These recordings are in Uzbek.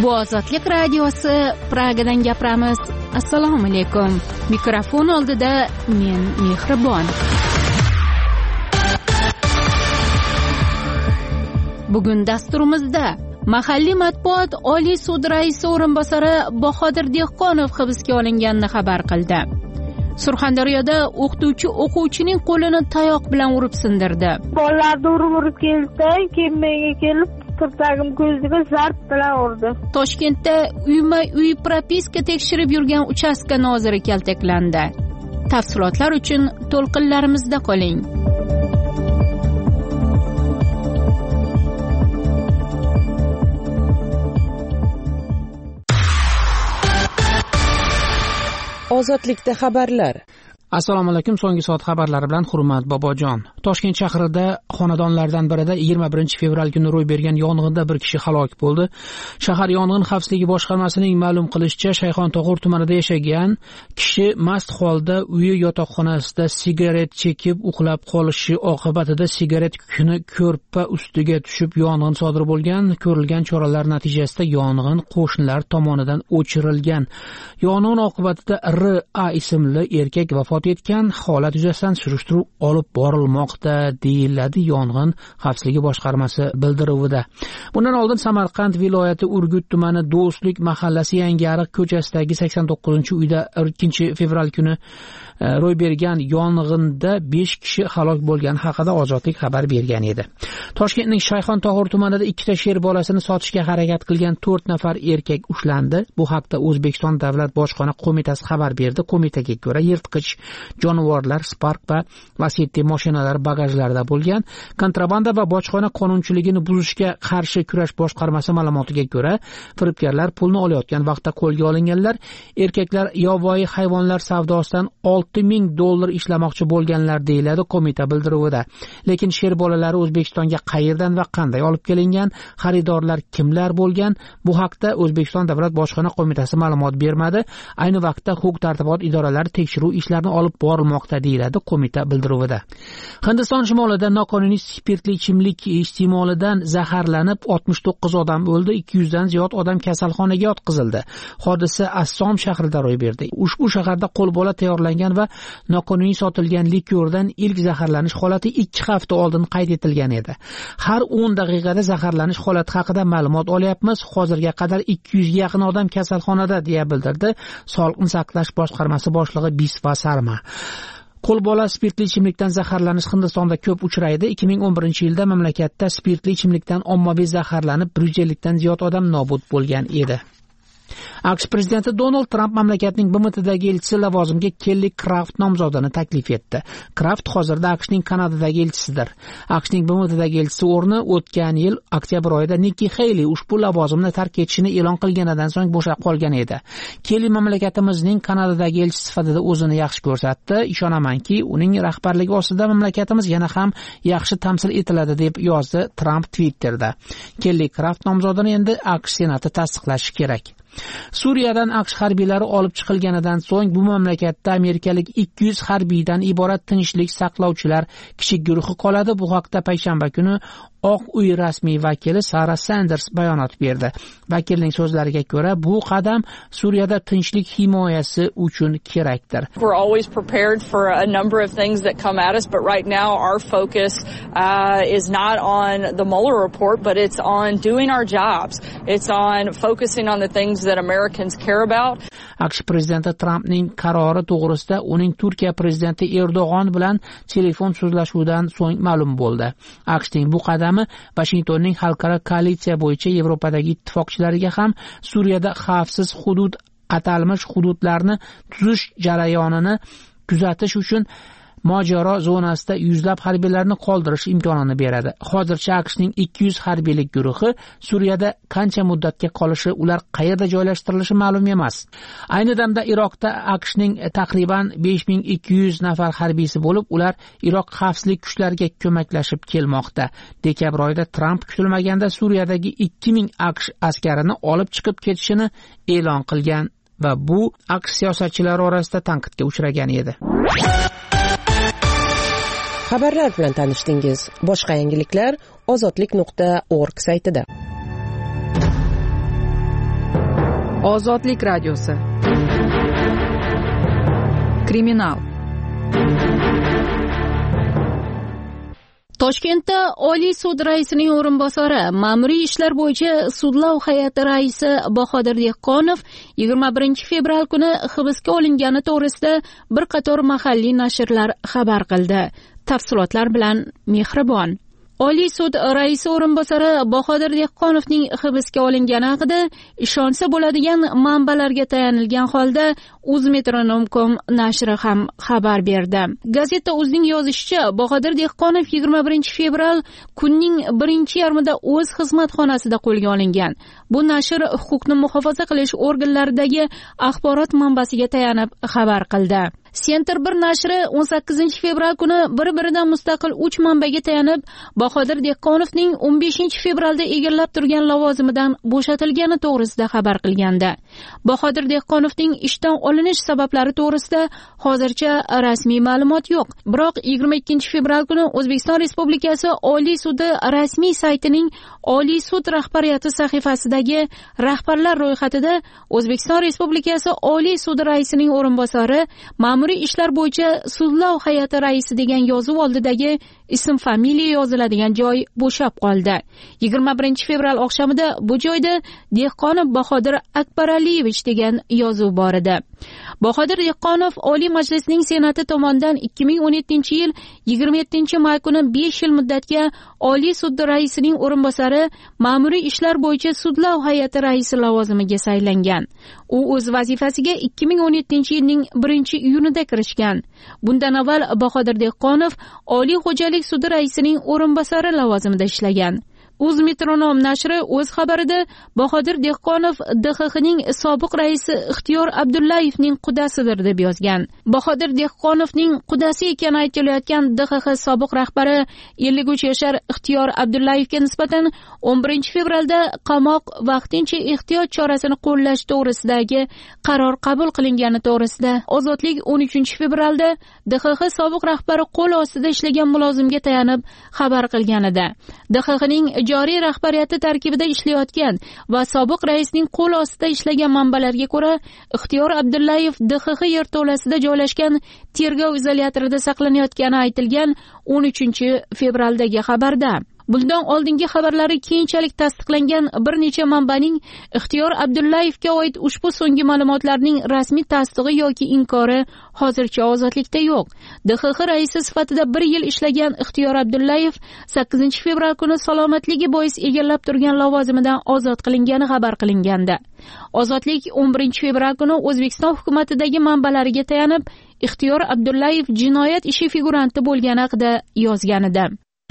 Bu Ozodlik radiosi, Pragadan gapiramiz. Assalomu alaykum. Mikrofon oldida men Mehribon. Bugun dasturimizda mahalliy matbuot Oliy sud raisi o'rinbosari Bahodir Dehqonov hibsga olinganini xabar qildi. Surxondaryoda o'quvchining qo'lini tayoq bilan urib sindirdi. Bolalarni urib keldi, keyin menga kelib tirtagim ko'ziga zarb bilan urdi. Toshkentda uyma-uy propiska tekshirib yurgan uchastka noziri kaltaklandi. Tafsilotlar uchun to'lqinlarimizda qoling. Ozodlikda xabarlar. Assalomu alaykum. So'nggi soat xabarlari bilan Hurmat Bobojon. Toshkent shahrida xonadonlardan birida 21 fevral kuni ro'y bergan yong'inda bir kishi halok bo'ldi. Shahar yong'in xavfsizligi boshqarmasining ma'lum qilishicha, Shayxontohur tumanida yashagan kishi mast holda uyi yotoqxonasida sigaret chekib uxlab qolishi oqibatida sigaret kuni ko'rpa ustiga tushib yong'in sodir bo'lgan. Ko'rilgan choralar natijasida yong'in qo'shnilar tomonidan o'chirilgan. Yong'in oqibatida R.A. ismli erkak vafot etgan. Holat yuzasidan surishtiruv olib borilmoqda, deyiladi yong'in xavfsizligi boshqarmasi bildiruvida. Bundan oldin Samarqand viloyati Urgut tumani Do'stlik mahallasi Yangiariq ko'chasidagi 89-uyda 2 fevral kuni ro'y bergan yong'inda 5 kishi halok bo'lgani haqida Ozodlik xabar bergan edi. Toshkentning Shayxontohur tumanida 2 sher bolasini sotishga harakat qilgan 4 nafar erkak ushlandi. Bu haqda O'zbekiston Davlat bojxona qo'mitasi xabar berdi. Qo'mitaga ko'ra, yirtqich jonivorlar Spark va Lacetti mashinalari bagajlarida bo'lgan. Kontrabanda va bojxona qonunchiligini buzishga qarshi kurash boshqarmasi ma'lumotiga ko'ra, firibgarlar pulni olayotgan vaqtda qo'lga olinganlar. Erkaklar yovvoyi hayvonlar savdosidan $6,000 ishlamoqchi bo'lganlar, deyiladi qo'mita bildiruvida. Lekin sher bolalari O'zbekistonga qayerdan va qanday olib kelingan, xaridorlar kimlar bo'lgan, bu haqda O'zbekiston Davlat bojxona qo'mitasi ma'lumot bermadi. Ayni vaqtda huquq-tartibot idoralari tekshiruv ishlarini olib borilmoqda, deyiladi qo'mita bildiruvida. Hindiston shimolida noqonuniy spirtli ichimlik iste'molidan zaharlanib 69 odam o'ldi, 200 dan ziyod odam kasalxonaga yotqizildi. Hodisa Assom shahrida ro'y berdi. Ushbu shaharda qo'lbola tayyorlangan va noqonuniy sotilgan likordan ilk zaharlanish holati 2 hafta oldin qayd etilgan edi. Har 10 daqiqada zaharlanish holati haqida ma'lumot olyapmiz. Hozirga qadar 200 ga yaqin odam kasalxonada, deya bildirdi Sog'liqni saqlash boshqarmasi boshlig'i Bisva Sarma. Qo'lbola spirtli ichimlikdan zaharlanish Hindistonda ko'p uchraydi. 2011-yilda mamlakatda spirtli ichimlikdan ommaviy zaharlanib 150 dan ziyod odam nobud bo'lgan edi. AQSh prezidenti Donald Trump mamlakatning BMTdagi elchisi lavozimiga Kelli Craft nomzodini taklif etdi. Craft hozirda AQShning Kanadadagi elchisidir. AQShning BMTdagi elchisi o'rni o'tgan yil oktyabr oyida Nikki Haley ushbu lavozimni tark etishini e'lon qilganidan so'ng bo'shab qolgan edi. Kelli mamlakatimizning Kanadadagi elchisi sifatida o'zini yaxshi ko'rsatdi. Ishonamanki, uning rahbarligi ostida mamlakatimiz yana ham yaxshi tamsil etiladi, deb yozdi Trump Twitterda. Kelli Craft nomzodini endi AQSh senati tasdiqlashi kerak. Suriyadan AQSh harbiylari olib chiqilganidan so'ng bu mamlakatda amerikalik 200 harbiydan iborat tinchlik saqlovchilar kichik guruhi qoladi. Bu haqda payshanba kuni Oq uy rasmiy vakili Sara Sanders bayonot berdi. Vakilning so'zlariga ko'ra, bu qadam Suriyada tinchlik himoyasi uchun kerakdir. We're always prepared for a number of things that come at us, but right now our focus is not on the Mueller report, but it's on doing our jobs. It's on focusing on the things that Americans care about. AQSh prezidenti Trumpning qarori to'g'risida uning Turkiya prezidenti Erdo'g'on bilan telefon so'zlashuvidan so'ng ma'lum bo'ldi. AQShning bu qadami Washingtonning xalqaro koalitsiya bo'yicha Yevropadagi ittifoqchilariga ham Suriyada xavfsiz hudud atalmish hududlarni tuzish jarayonini kuzatish uchun mojaro zonasida yuzlab harbiylarni qoldirish imkonini beradi. Hozircha AQShning 200 harbiylik guruhi Suriyada qancha muddatga qolishi, ular qayerda joylashtirilishi ma'lum emas. Ayni damda Iroqda AQShning taxriban 5200 nafar harbiysi bo'lib, ular Iroq xavfsizlik kuchlariga ko'maklashib kelmoqda. Dekabr oyida Trump kutilmaganda Suriyadagi 2000 AQSh askarini olib chiqib ketishini e'lon qilgan va bu AQSh siyosatchilari orasida tanqidga uchragan edi. Xabarlar bilan tanishdingiz. Boshqa yangiliklar ozodlik.org saytida. Ozodlik radiosi. Kriminal. Toshkentda Oliy sud raisining o'rinbosari, ma'muriy ishlar bo'yicha sudlov hay'ati raisi Bahodir Dehqonov 21 fevral kuni hibsga olingani to'g'risida bir qator mahalliy nashrlar xabar qildi. Tafsilotlar bilan Mehribon. Oliy sud raisi o'rinbosari Bahodir Dehqonovning hibsga olingani haqida ishonsa bo'ladigan manbalarga tayanilgan holda Uzmetronom.com nashri ham xabar berdi. Gazeta Uzning yozishicha, Bahodir Dehqonov 21 fevral kunning birinchi yarmida o'z xizmat xonasida qo'lga olingan. Bu nashr huquqni muhofaza qilish organlaridagi axborot manbasiga tayanib xabar qildi. Center 1 nashri 18 fevral kuni bir-biridan mustaqil 3 manbaga tayanib, Bahodir Dehqonovning 15 fevralda egallab turgan lavozimidan bo'shatilgani to'g'risida xabar qilgandi. Bahodir Dehqonovning ishdan olinish sabablari to'g'risida hozircha rasmiy ma'lumot yo'q. Biroq 22 fevral kuni O'zbekiston Respublikasi Oliy sudi rasmiy saytining Oliy sud rahbariyati sahifasidagi rahbarlar ro'yxatida O'zbekiston Respublikasi Oliy sudi raisining o'rinbosari, ma'muriy ishlar bo'yicha sudlov hay'ati raisi degan yozuv oldidagi ism familiya yoziladigan joy bo'shab qoldi. 21 fevral oqshomida bu joyda Dehqonov Bahodir Akbaraliyevich degan yozuv bor edi. Bahodir Dehqonov Oliy Majlisning Senati tomonidan 2017-yil 27-may kuni 5 yil muddatga Oliy sud raisining o'rinbosari, ma'muriy ishlar bo'yicha sudlov hay'ati raisi lavozimiga saylangan. U o'z vazifasiga 2017-yilning 1-iyunida kirishgan. Bundan avval Bahodir Dehqonov Oliy xo'jalik sudi raisining o'rinbosari lavozimida ishlagan. Uzmetronom nashri o'z xabarida Bahodir Dehqonov DXXning sobiq raisi Ixtiyor Abdullayevning qudasidir deb yozgan. Bahodir Dehqonovning qudasi ekani aytilayotgan DXX sobiq rahbari 53 yoshar Ixtiyor Abdullayevga nisbatan 11 fevralda qamoq vaqtincha ehtiyot chorasini qo'llash to'g'risidagi qaror qabul qilingani to'g'risida Ozodlik 13 fevralda DXX sobiq rahbari qo'l ostida ishlagan mulozimga tayanib xabar qilgan edi. DXXning joriy rahbariyati tarkibida ishlayotgan va sobiq raisning qo'l ostida ishlagan manbalarga ko'ra, Ixtiyor Abdullayev DXX yerto'lasida joylashgan tergov izolyatorida saqlanayotgani aytilgan 13 fevraldagi xabarda. Bundan oldingi xabarlari keyinchalik tasdiqlangan bir necha manbaning Ixtiyor Abdullayevga oid ushbu so'nggi ma'lumotlarning rasmiy tasdig'i yoki inkori hozircha ozodlikda yo'q. DXX raisi sifatida 1 yil ishlagan Ixtiyor Abdullayev 8 fevral kuni salomatligi bois egallab turgan lavozimidan ozod qilingani xabar qilingandi. Ozodlik 11 fevral kuni O'zbekiston hukumatidagi manbalariga tayanib, Ixtiyor Abdullayev jinoyat ishi figuranti bo'lgani haqida yozgan edi.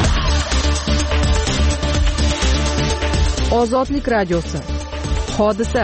Ozodlik radiosi. Hodisa.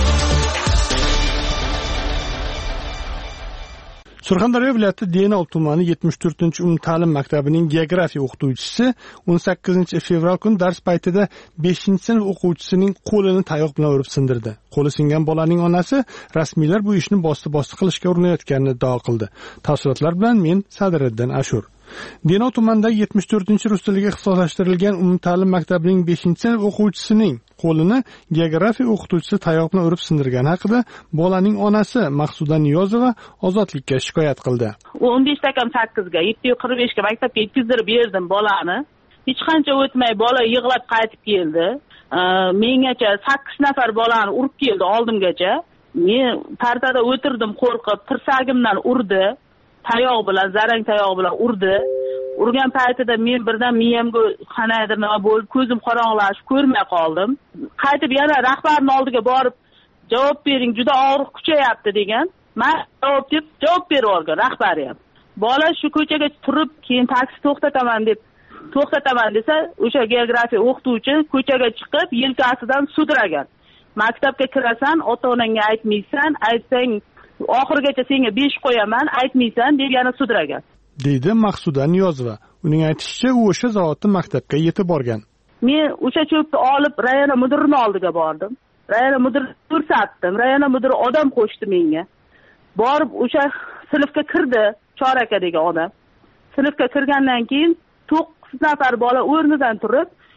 Surxondaryo viloyati Denov tumani 74-umumta'lim maktabining geografiya o'qituvchisi 18 fevral kuni dars paytida 5-sinf o'quvchisining qo'lini tayoq bilan urib sindirdi. Qo'li singan bolaning onasi rasmiylar bu ishni bosti qilishga urinayotganini iddao qildi. Tafsilotlar bilan men Sadiriddin Ashur. Denov tumanidagi 74-rus tiliga ixtisoslashtirilgan umumta'lim maktabining 5-sinf o'quvchisining qo'lini geografiya o'qituvchisi tayoq bilan urib sindirgani haqida bolaning onasi Maqsuda Niyozova Ozodlikka shikoyat qildi. 15-8 ga 7:45 ga maktabga yetkazdirib berdim bolani. Hech qancha o'tmay bola yig'lab qaytib keldi. Mengacha 8 nafar bolani urib keldi oldimgacha. Men partada o'tirdim qo'rqib, tirsagimdan urdi. Tayoq bilan, zarang tayoq bilan urdi. Urgan paytida men birdan miyamga qanaydir nima bo'lib, ko'zim qorong'ilashib, ko'rmay qoldim. Qaytib yana rahbarning oldiga borib, javob bering, juda og'riq kuchayapti degan. Men javob berib olgan rahbariyam. Bola shu ko'chaga turib, keyin taksi to'xtataman desa, o'sha geografiya o'qituvchi ko'chaga chiqib, yelkasidan sudragan. Maktabga kirasan, ota-onangga aytmaysan, aytsang oxirigacha senga 5 qo'yaman, aytmaysan deb yana sudragan. Deydi Maqsuda Niyozova. Uning aytishicha, u o'sha zavodda maktabga yetib borgan. Men o'sha cho'pni olib rayona mudirining oldiga bordim. Rayona mudirini ko'rsatdim. Rayona mudiri odam qo'shdi menga. Borib o'sha sinfga kirdi, Choraka degan odam. Sinfga kirgandan keyin 9 nafar bola o'rnidan turib,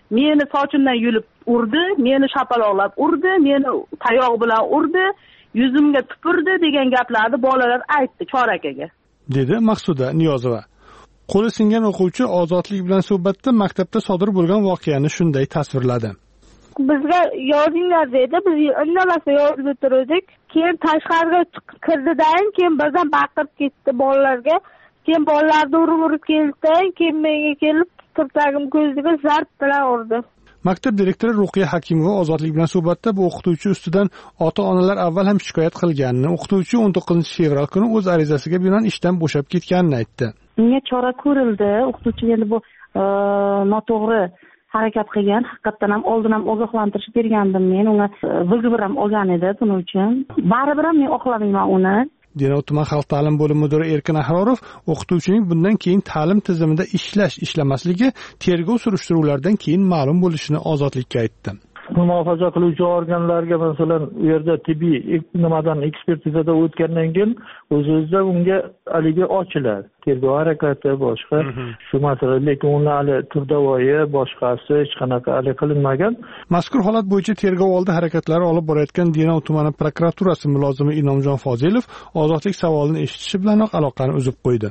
meni sochimdan yulib urdi, meni shapaloqlab urdi, meni tayoq bilan urdi, yuzimga tupurdi degan gaplarni bolalar aytdi Chor akaga, dedi Maqsuda Niyozova. Qo'li singan o'quvchi Ozodlik bilan suhbatda maktabda sodir bo'lgan voqeani shunday tasvirladi. Bizga yozinglar dedi, biz indamasdan yozib o'tirdik. Keyin tashqariga kirdidan, keyin birdan baqirib ketdi bolalarga. Keyin bolalarni urib keldi, keyin menga kelib tirtagim ko'ziga zarb bilan urdi. Maktab direktori Ruqiya Hakimova Ozodlik bilan suhbatda bu o'qituvchi ustidan ota-onalar avval ham shikoyat qilganini, o'qituvchi 19-fevral kuni o'z arizasiga binoan ishdan bo'shab ketganini aytdi. Unga chora ko'rildi, o'qituvchi endi bu noto'g'ri harakat qilgan, haqiqatdan ham oldin ham ogohlantirish bergandim men, unga VGBR ham olgan edi buning uchun. Baribir ham men oqlamayman uni. Denov tuman xalq ta'lim bo'limi mudiri Erkin Ahrorov o'qituvchining bundan keyin ta'lim tizimida ishlamasligi tergov surishtiruvlaridan keyin ma'lum bo'lishini Ozodlikka aytdi. Muhofaza qiluvchi organlarga masalan u yerda tibbiy ekspertizada o'tgandan keyin o'z-o'zidan unga haligi ochiladi. Tergov harakati boshqa shu masala, lekin uni hali turdavoyi boshqasi hech qanaqa hali qilinmagan. Mazkur holat bo'yicha tergov oldi harakatlari olib borayotgan Denov tumani prokuraturasi mulozimi Inomjon Fozilov Ozodlik savolini eshitishi bilanoq aloqani uzib qo'ydi.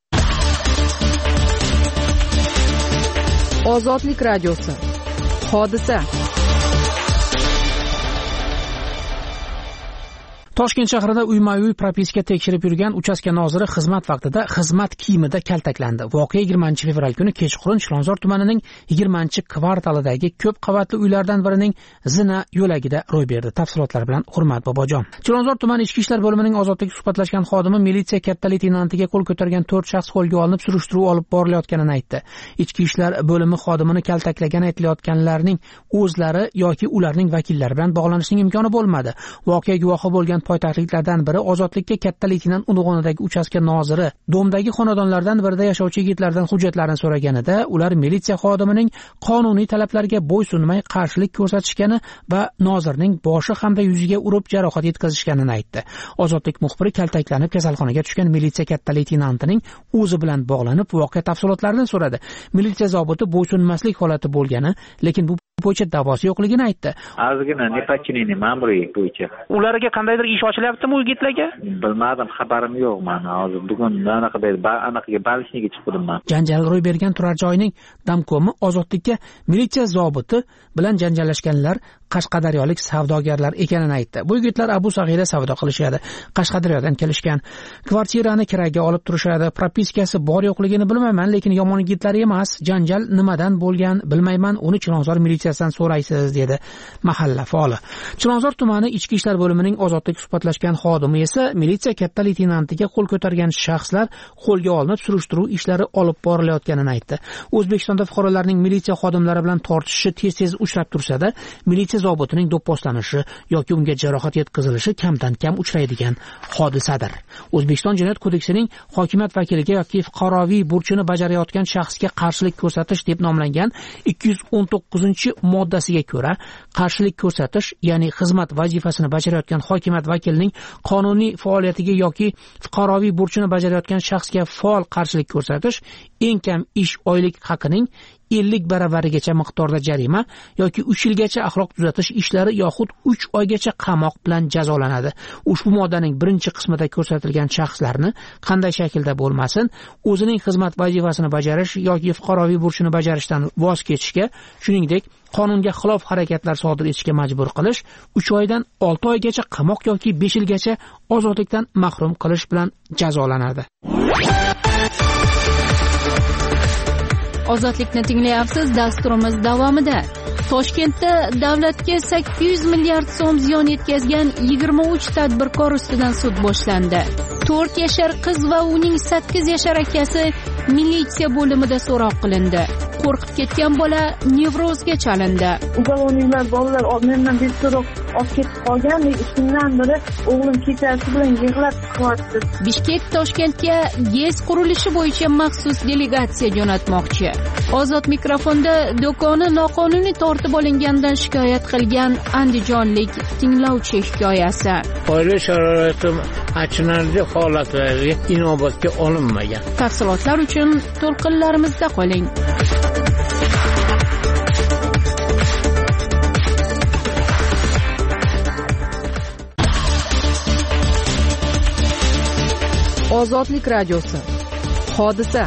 Ozodlik radiosi. Hodisa. Toshkent shahrida uyma-uy propiska tekshirib yurgan uchastka noziri xizmat vaqtida xizmat kiyimida kaltaklandi. Voqea 20-fevral kuni kechqurun Chilonzor tumanining 20-kvartalidagi ko'p qavatli uylardan birining zina yo'lagida ro'y berdi. Tafsilotlar bilan Hurmat Bobojon. Chilonzor tumani ichki ishlar bo'limining Ozodlik suhbatlashgan xodimi militsiya katta leytenantiga qo'l ko'targan 4 shaxs qo'lga olinib surishtiruv olib borilayotganini aytdi. Ichki ishlar bo'limi xodimini kaltaklagan aytilayotganlarning o'zlari yoki ularning vakillari bilan bog'lanishning imkoni bo'lmadi. Voqea guvohi bo'lgan poytaxtliklardan biri Ozodlikka katta leytenant unvonidagi uchastka noziri Domdagi xonadonlardan birida yashovchi yigitlardan hujjatlarini so'raganida ular militsiya xodimining qonuniy talablarga bo'ysunmay qarshilik ko'rsatishgani va nozirning boshi hamda yuziga urib jarohat yetkazishganini aytdi. Ozodlik muxbiri kaltaklanib kasalxonaga tushgan militsiya katta leytenantining o'zi bilan bog'lanib voqea tafsilotlarini so'radi. Militsiya zobiti bo'ysunmaslik holati bo'lgani, lekin bu bo'yicha da'vosi yo'qligini aytdi. Ozgina nepachiniy ma'muriy bo'yicha. Ularga qandaydir ish ochilyaptimi u yigitlarga? Bilmadim, xabarim yo'q meni. Hozir bugun anaqaga balishniga chiqdim men. Janjal ro'y bergan turar joyning damkomi Ozodlikka militsiya zobiti bilan janjallashganlar qashqadaryolik savdogarlar ekanini aytdi. Bu yigitlar Abu Sag'ira savdo qilishadi. Qashqadaryodan kelishgan. Kvartirani kiraga olib turishadi. Propiskasi bor yo'qligini bilmayman, lekin yomon yigitlar emas. Janjal nimadan bo'lgan bilmayman. Uni Chilonzor militsiyasidan so'raysiz, dedi mahalla faoli. Chilonzor tumani ichki ishlar bo'limining Ozodlik suhbatlashgan xodimi esa militsiya katta leytenantiga qo'l ko'targan shaxslar qo'lga olinib surishtiruv ishlari olib borilayotganini aytdi. O'zbekistonda fuqarolarning militsiya xodimlari bilan tortishishi tez-tez uchrab tursa-da, militsiya zobitining do'pposlanishi yoki unga jarohat yetkazilishi kamdan kam uchraydigan hodisadir. O'zbekiston Jinoyat kodeksining hokimiyat vakiliga yoki fuqaroviy burchini bajarayotgan shaxsga qarshilik ko'rsatish deb nomlangan 219-moddasiga ko'ra, qarshilik ko'rsatish, ya'ni xizmat vazifasini bajarayotgan hokimiyat vakilining qonuniy faoliyatiga yoki fuqaroviy burchini bajarayotgan shaxsga faol qarshilik ko'rsatish eng kam ish oylik haqining 50 baravarigacha miqdorda jarima yoki 3 yilgacha axloq tuzatish ishlari yoxud 3 oygacha qamoq bilan jazolanadi. Ushbu moddaning birinchi qismida ko'rsatilgan shaxslarni qanday shaklda bo'lmasin, o'zining xizmat vazifasini bajarish yoki fuqaroviy burchini bajarishdan voz kechishga, shuningdek qonunga xilof harakatlar sodir etishga majbur qilish 3 oydan 6 oygacha qamoq yoki 5 yilgacha ozodlikdan mahrum qilish bilan jazolanadi. Ozodlikni tinglayapsiz. Dasturimiz davomida Toshkentda davlatga 800 milliard so'm ziyon yetkazgan 23 tadbirkor ustidan sud boshlandi. 4 yashar qiz va uning 8 yashar akasi militsiya bo'limida so'roq qilindi. Qo'rqib ketgan bola nevrozga chalindi. Ugovoniylar bolalar mendan beso'roq olib ketib qolgan, ishimdan biri o'g'lim kechasi bilan yig'lab chiqyapti. Bishkek Toshkentga GES qurilishi bo'yicha maxsus delegatsiya jo'natmoqchi. Ozod mikrofonda do'koni noqonuniy tortib olingandan shikoyat qilgan andijonlik tinglovchi hikoyasi. Oila sharoitim achinarli holatlarga inobatga olinmagan. Tafsilotlar uchun to'lqinlarimizda qoling. Ozodlik radiosi. Hodisa.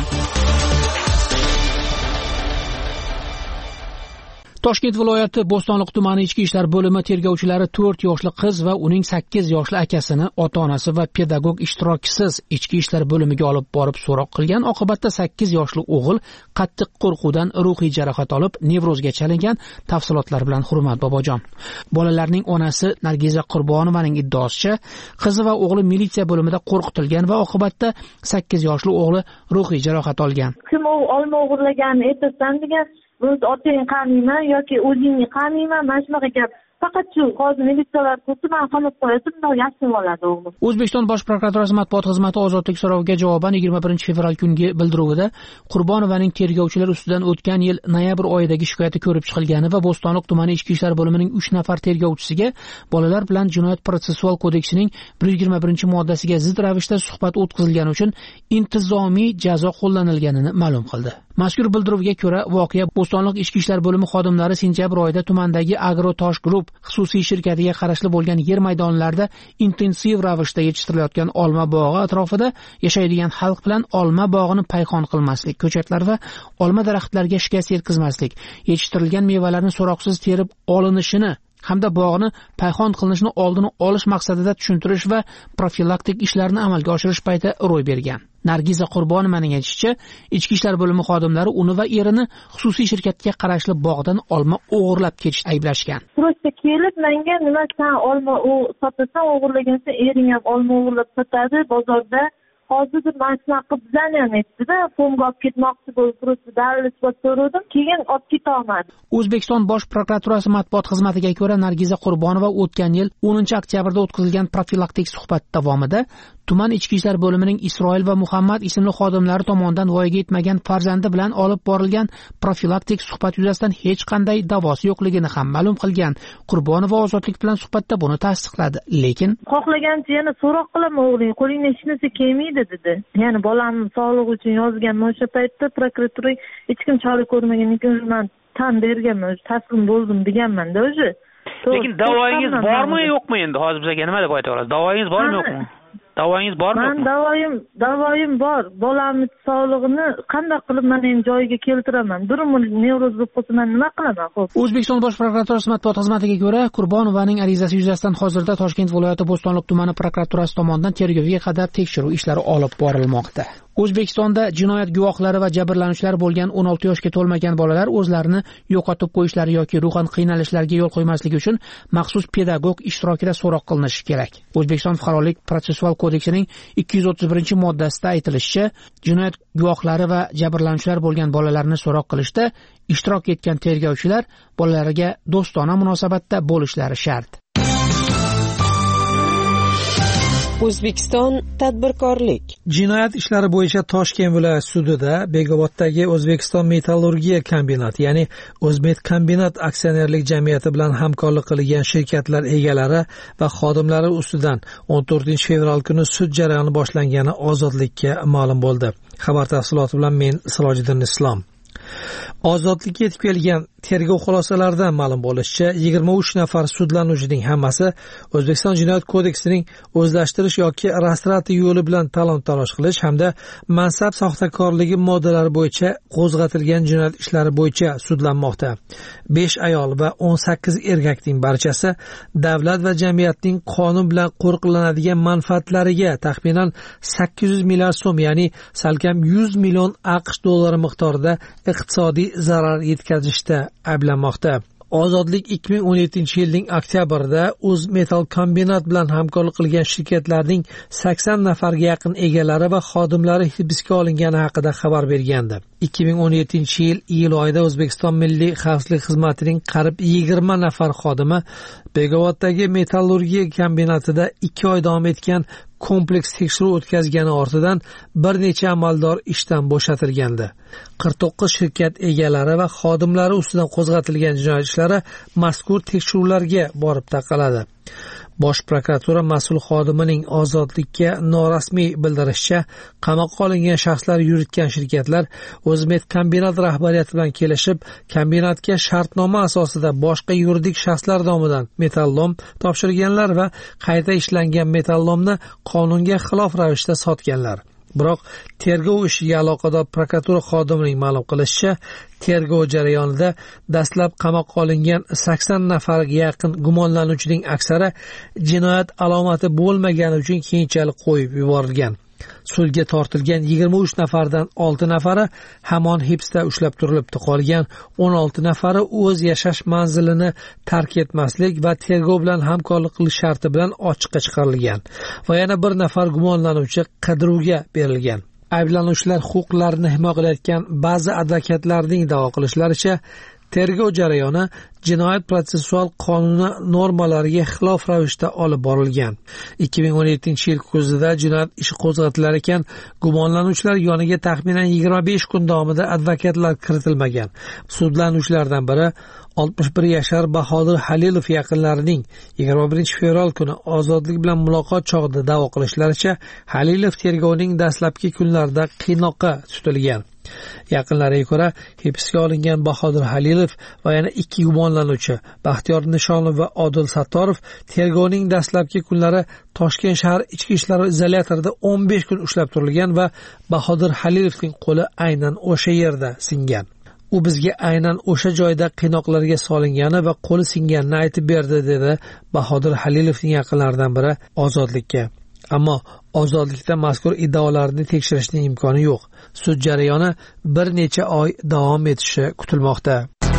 Toshkent viloyati Bo'stonliq tumani ichki ishlar bo'limi tergovchilari 4 yoshli qiz va uning 8 yoshli akasini ota-onasi va pedagog ishtirokisiz ichki ishlar bo'limiga olib borib so'roq qilgan. Oqibatda 8 yoshli o'g'il qattiq qo'rquvdan ruhiy jarohat olib, nevrozga chalingan. Tafsilotlar bilan Hurmat Bobojon. Bolalarning onasi Nargiza Qurbonovaning iddaosicha, qizi va o'g'li militsiya bo'limida qo'rqitilgan va oqibatda 8 yoshli o'g'li ruhiy jarohat olgan. Kim olma o'g'irlaganini aytasan degan, o'z otang qaniyman yoki o'zingni qaniyman, mana shunaqa gap. Faqat shu hozir militsiyalar ko'rsa, men qamab qo'yasam, bunday yashnab oladi o'g'lim. O'zbekiston Bosh prokuraturasi matbuot xizmati ozodlik so'roviga javoban 21 fevral kungi bildiruvida Qurbonovaning tergovchilar ustidan o'tgan yil noyabr oyidagi shikoyati ko'rib chiqilgani va Bo'stonliq tumani ichki ishlar bo'limining 3 nafar tergovchisiga bolalar bilan jinoyat protsessual kodeksining 121-moddasiga zid ravishda suhbat o'tkazilgani uchun intizomiy jazo qo'llanilganini ma'lum qildi. Mazkur bildiruvga ko'ra, voqea Bo'stonliq ichki ishlar bo'limi xodimlari sentyabr oyida tumandagi Agrotosh Group xususiy shirkatiga qarashli bo'lgan yer maydonlarida intensiv ravishda yetishtirilayotgan olma bog'i atrofida yashaydigan xalq bilan olma bog'ini payhon qilmaslik, ko'chatlar va olma daraxtlariga shikast yetkazmaslik, yetishtirilgan mevalarni so'roqsiz terib olinishini hamda bog'ni payhon qilinishini oldini olish maqsadida tushuntirish va profilaktik ishlarni amalga oshirish payti ro'y bergan. Nargiza Qurbonovaning aytishicha, ichki ishlar bo'limi xodimlari uni va erini xususiy shirkatga qarashli bog'dan olma o'g'irlab ketishda ayblashgan. Prosta kelib, menga nima sen olma sotasan, o'g'irlagansan, ering ham olma o'g'irlab sotadi bozorda. Hozir mas'ul qilib bizlarni ham aytdi-da, pomga olib ketmoqchi bo'lib, prosta dalil isbot so'radim, keyin olib keta olmadi. O'zbekiston Bosh prokuraturasi matbuot xizmatiga ko'ra, Nargiza Qurbonova o'tgan yil 10 oktyabrda o'tkazilgan profilaktik suhbat davomida tuman ichki ishlar bo'limining Isroil va Muhammad ismli xodimlari tomonidan voyaga yetmagan farzandi bilan olib borilgan profilaktik suhbat yuzasidan hech qanday da'vosi yo'qligini ham ma'lum qilgan. Qurbonova ozodlik bilan suhbatda buni tasdiqladi, lekin xohlagancha yana so'roq qilaman o'g'ling, qo'lingdan hech narsa kelmaydi dedi. Ya'ni bolamning sog'lig'i uchun yozganman. O'sha paytda prokuratura hech kim chora ko'rmagandan keyin men tan berganman, taslim bo'ldim deganman-da o'zi. Lekin da'voyingiz bormi yo'qmi endi? Hozir bizga nima deb ayta olasiz? Da'voyingiz bormi yo'qmi? Da'voyingiz bormi? Men da'voyim bor. Bolamning sog'lig'ini qanday qilib men ham joyiga keltiraman? Durumi nevroz bo'lib qolsa men nima qilaman, xo'p? O'zbekiston Bosh prokuraturasi matbuot xizmatiga ko'ra, Qurbonovaning arizasi yuzasidan hozirda Toshkent viloyati Bo'stonliq tumani prokuraturasi tomonidan tergovga qadar tekshiruv ishlari olib borilmoqda. O'zbekistonda jinoyat guvohlari va jabrlanuvchilar bo'lgan 16 yoshga to'lmagan bolalar o'zlarini yo'qotib qo'yishlari yoki ruhan qiynalishlariga yo'l qo'ymasligi uchun maxsus pedagog ishtirokida so'roq qilinishi kerak. O'zbekiston fuqarolik protsessual kodeksining 231-moddasida aytilishicha, jinoyat guvohlari va jabrlanuvchilar bo'lgan bolalarni so'roq qilishda ishtirok etgan tergovchilar bolalariga do'stona munosabatda bo'lishlari shart. O'zbekiston tadbirkorlik. Jinoyat ishlari bo'yicha Toshkent viloyat sudida Begoboddagi O'zbekiston metallurgiya kombinati, ya'ni O'zmetkombinat aksionerlik jamiyati bilan hamkorlik qilgan shirkatlar egalari va xodimlari ustidan 14 fevral kuni sud jarayoni boshlangani Ozodlikka ma'lum bo'ldi. Xabar tafsiloti bilan men Silojiddin Islom. Ozodlikka yetib kelgan tergov xulosalaridan ma'lum bo'lishicha, 23 nafar sudlanuvchining hammasi O'zbekiston jinoyat kodeksining o'zlashtirish yoki rastrati yo'li bilan talon-taroj qilish hamda mansab soxtakorligi moddalari bo'yicha qo'zg'atilgan jinoyat ishlari bo'yicha sudlanmoqda. 5 ayol va 18 erkakning barchasi davlat va jamiyatning qonun bilan qo'riqlanadigan manfaatlariga taxminan 800 milliard so'm, ya'ni salkam 100 million AQSh dollari miqdorida iqtisodiy zarar yetkazishda ayblanmoqda. Ozodlik 2017-yilning oktyabrida O'zmetkombinat bilan hamkorlik qilgan shirkatlarning 80 nafarga yaqin egalari va xodimlari hibsga olingani haqida xabar bergandi. 2017-yil iyul oyida O'zbekiston Milliy xavfsizlik xizmatining qariyb 20 nafar xodimi Begoboddagi metallurgiya kombinatida 2 oy davom etgan kompleks tekshiruv o'tkazgani ortidan bir necha amaldor ishdan bo'shatilgandi. 49 shirkat egalari va xodimlari ustidan qo'zg'atilgan jinoyat ishlari mazkur tekshiruvlarga borib taqaladi. Bosh prokuratura mas'ul xodimining ozodlikka norasmiy bildirishicha, qamoqqa olingan shaxslar yuritgan shirkatlar O'zmet kombinat rahbariyati bilan kelishib, kombinatga shartnoma asosida boshqa yuridik shaxslar nomidan metallom topshirganlar va qayta ishlangan metallomni qonunga xilof ravishda sotganlar. Biroq tergov ishiga aloqador prokuratura xodimining ma'lum qilishicha, tergov jarayonida dastlab qamoqqa olingan 80 nafarga yaqin gumonlanuvchining aksari jinoyat alomati bo'lmagani uchun keyinchalik qo'yib yuborilgan. Sudga tortilgan 23 nafardan 6 nafari hamon hibsda ushlab turilibdi. Qolgan 16 nafari o'z yashash manzilini tark etmaslik va tergov bilan hamkorlik qilish sharti bilan ochiqqa chiqarilgan va yana bir nafar gumonlanuvchi qidiruvga berilgan. Ayblanuvchilar huquqlarini himoya qilayotgan ba'zi advokatlarning da'vo qilishlaricha, tergov jarayoni jinoyat protsessual qonuni normalariga xilof ravishda olib borilgan. 2017-yil kuzida jinoyat ishi qo'zg'atilar ekan, gumonlanuvchilar yoniga taxminan 25 kun davomida advokatlar kiritilmagan. Sudlanuvchilardan biri 61 yashar Bahodir Halilov yaqinlarining 21 fevral kuni ozodlik bilan muloqot chog'ida da'vo qilishlaricha, Halilov tergovning dastlabki kunlarida qiynoqqa tutilgan. Yaqinlariga ko'ra, hibsga olingan Bahodir Halilov va yana 2 gumonlanuvchi Baxtiyor Nishonov va Odil Sattorov tergovning dastlabki kunlari Toshkent shahar ichki ishlar izolyatorida 15 kun ushlab turilgan va Bahodir Halilovning qo'li aynan o'sha yerda singan. U bizga aynan o'sha joyda qiynoqlarga solingani va qo'li singanini aytib berdi, dedi Bahodir Halilovning yaqinlaridan biri ozodlikka. Ammo ozodlikda mazkur iddaolarni tekshirishning imkoni yo'q. Sud jarayoni bir necha oy davom etishi kutilmoqda.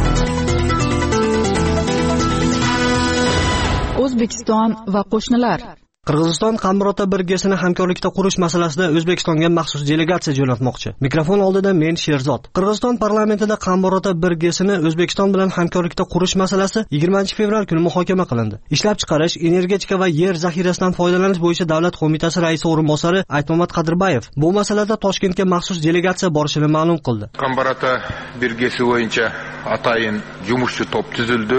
O'zbekiston va qo'shnilar. Qirg'iziston Qamrota birgesini hamkorlikda qurish masalasida O'zbekistonga maxsus delegatsiya jo'natmoqchi. Mikrofon oldida men Sherzod. Qirg'iziston parlamentida Qamrota birgesini O'zbekiston bilan hamkorlikda qurish masalasi 20 fevral kuni muhokama qilindi. Ishlab chiqarish, energetika va yer zaxirasidan foydalanish bo'yicha davlat qo'mitasi raisi o'rinbosari Aytmamat Qadirbayev bu masalada Toshkentga maxsus delegatsiya borishini ma'lum qildi. Qamrota birgesi bo'yicha atayin jumuşçu top tuzildi.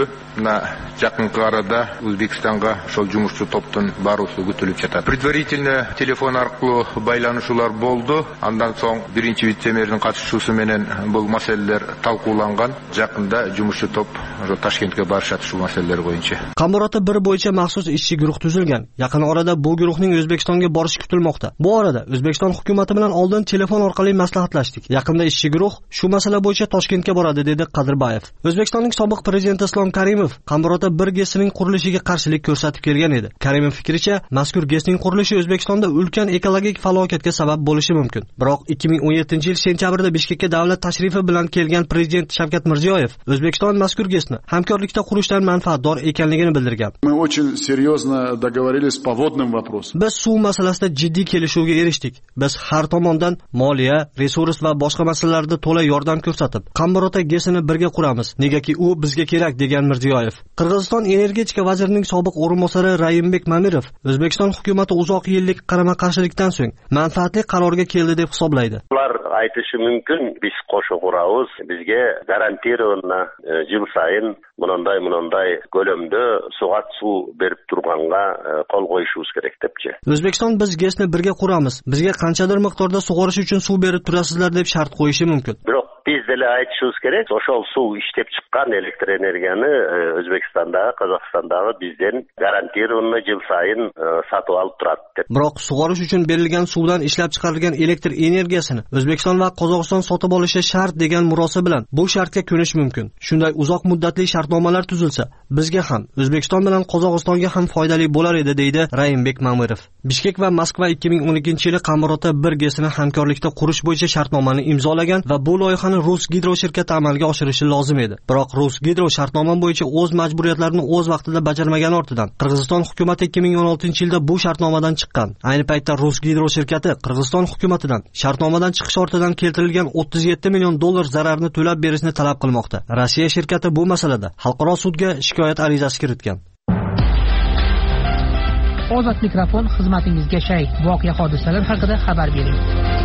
Yaqinqi arada O'zbekistonga shol jumuşçu topdan barusi күтүлүп жатат. Предварительно телефон аркылуу байланышуулар болду. Андан соң биринчи вице-мэрдин катышуусу менен бул маселелер талкууланган. Жакында жумушчу топ Ташкентке барышат ушул маселелер боюнча. Qamrota 1 bo'yicha maxsus ishchi guruh tuzilgan. Yaqin orada bu guruhning O'zbekistonga borishi kutilmoqda. Bu orada O'zbekiston hukumatı bilan oldin telefon orqali maslahatlashdik. Yaqinda ishchi guruh shu masala bo'yicha Toshkentga boradi, dedi Qadirbayev. O'zbekistonning sobiq prezidenti Islom Karimov Qamrota birgesining qurilishiga qarshilik ko'rsatib kelgan edi. Karimov fikricha, mazkur GESning qurilishi O'zbekistonda ulkan ekologik falokatga sabab bo'lishi mumkin. Biroq 2017-yil sentyabrda Bishkekka davlat tashrifi bilan kelgan prezident Shavkat Mirziyoyev O'zbekiston mazkur GESni hamkorlikda qurishdan manfaatdor ekanligini bildirgan. Мы очень серьезно договорились по водным вопросам. Biz suv masalasida jiddiy kelishuvga erishdik. Biz har tomondan moliya, resurs va boshqa masalalarda to'la yordam ko'rsatib, Qamrota GESini birga quramiz. Negaki u bizga kerak, degan Mirziyoyev. Qirg'iziston energetika vazirining sobiq o'rinbosari Rayimbek Mamirov O'zbekiston hukumati uzoq yillik qarama-qarshilikdan so'ng manfaatli qarorga keldi deb hisoblaydi. Ular aytishi mumkin, biz qo'shiq quramiz, bizga garantированно yil sayin bunday ko'lamda soat suv berib turganga qo'l qo'yishimiz kerak debchi. O'zbekiston biz GESni birga quramiz, bizga qanchadir miqdorda sug'orish uchun suv berib turasizlar deb shart qo'yishi mumkin. Biroq bizlar aytishimiz kerak, o'sha suv ishlab chiqqan elektr energiyani O'zbekistonda, Qozog'istonda bizdan garantированно yil sayin sotib olib turadi deb. Biroq sug'orish uchun berilgan suvdan ishlab chiqarilgan elektr energiyasini O'zbekiston va Qozog'iston sotib olishi shart degan murosa bilan bu shartga ko'nish mumkin. Shunday uzoq muddatli shartnomalar tuzilsa, bizga ham, O'zbekiston bilan Qozog'istonga ham foydali bo'lar edi, deydi Rayimbek Mamirov. Bishkek va Moskva 2012-yili Qamrota birgesini hamkorlikda qurish bo'yicha shartnomani imzolagan va bu loyihani Rusgidro shirkati amalga oshirishi lozim edi. Biroq Rusgidro shartnoma bo'yicha o'z majburiyatlarini o'z vaqtida bajarmagan ortidan Qirg'iziston hukumati 2016-yilda bu shartnomadan chiqqan. Ayni paytda Rusgidro shirkati Qirg'iziston hukumatidan shartnomadan chiqish ortidan keltirilgan $37 million zararni to'lab berishni talab qilmoqda. Rossiya shirkati bu masalada xalqaro sudga shikoyat arizasi kiritgan. Ozod mikrofon xizmatingizga shay. Voqea hodisalar haqida xabar bering.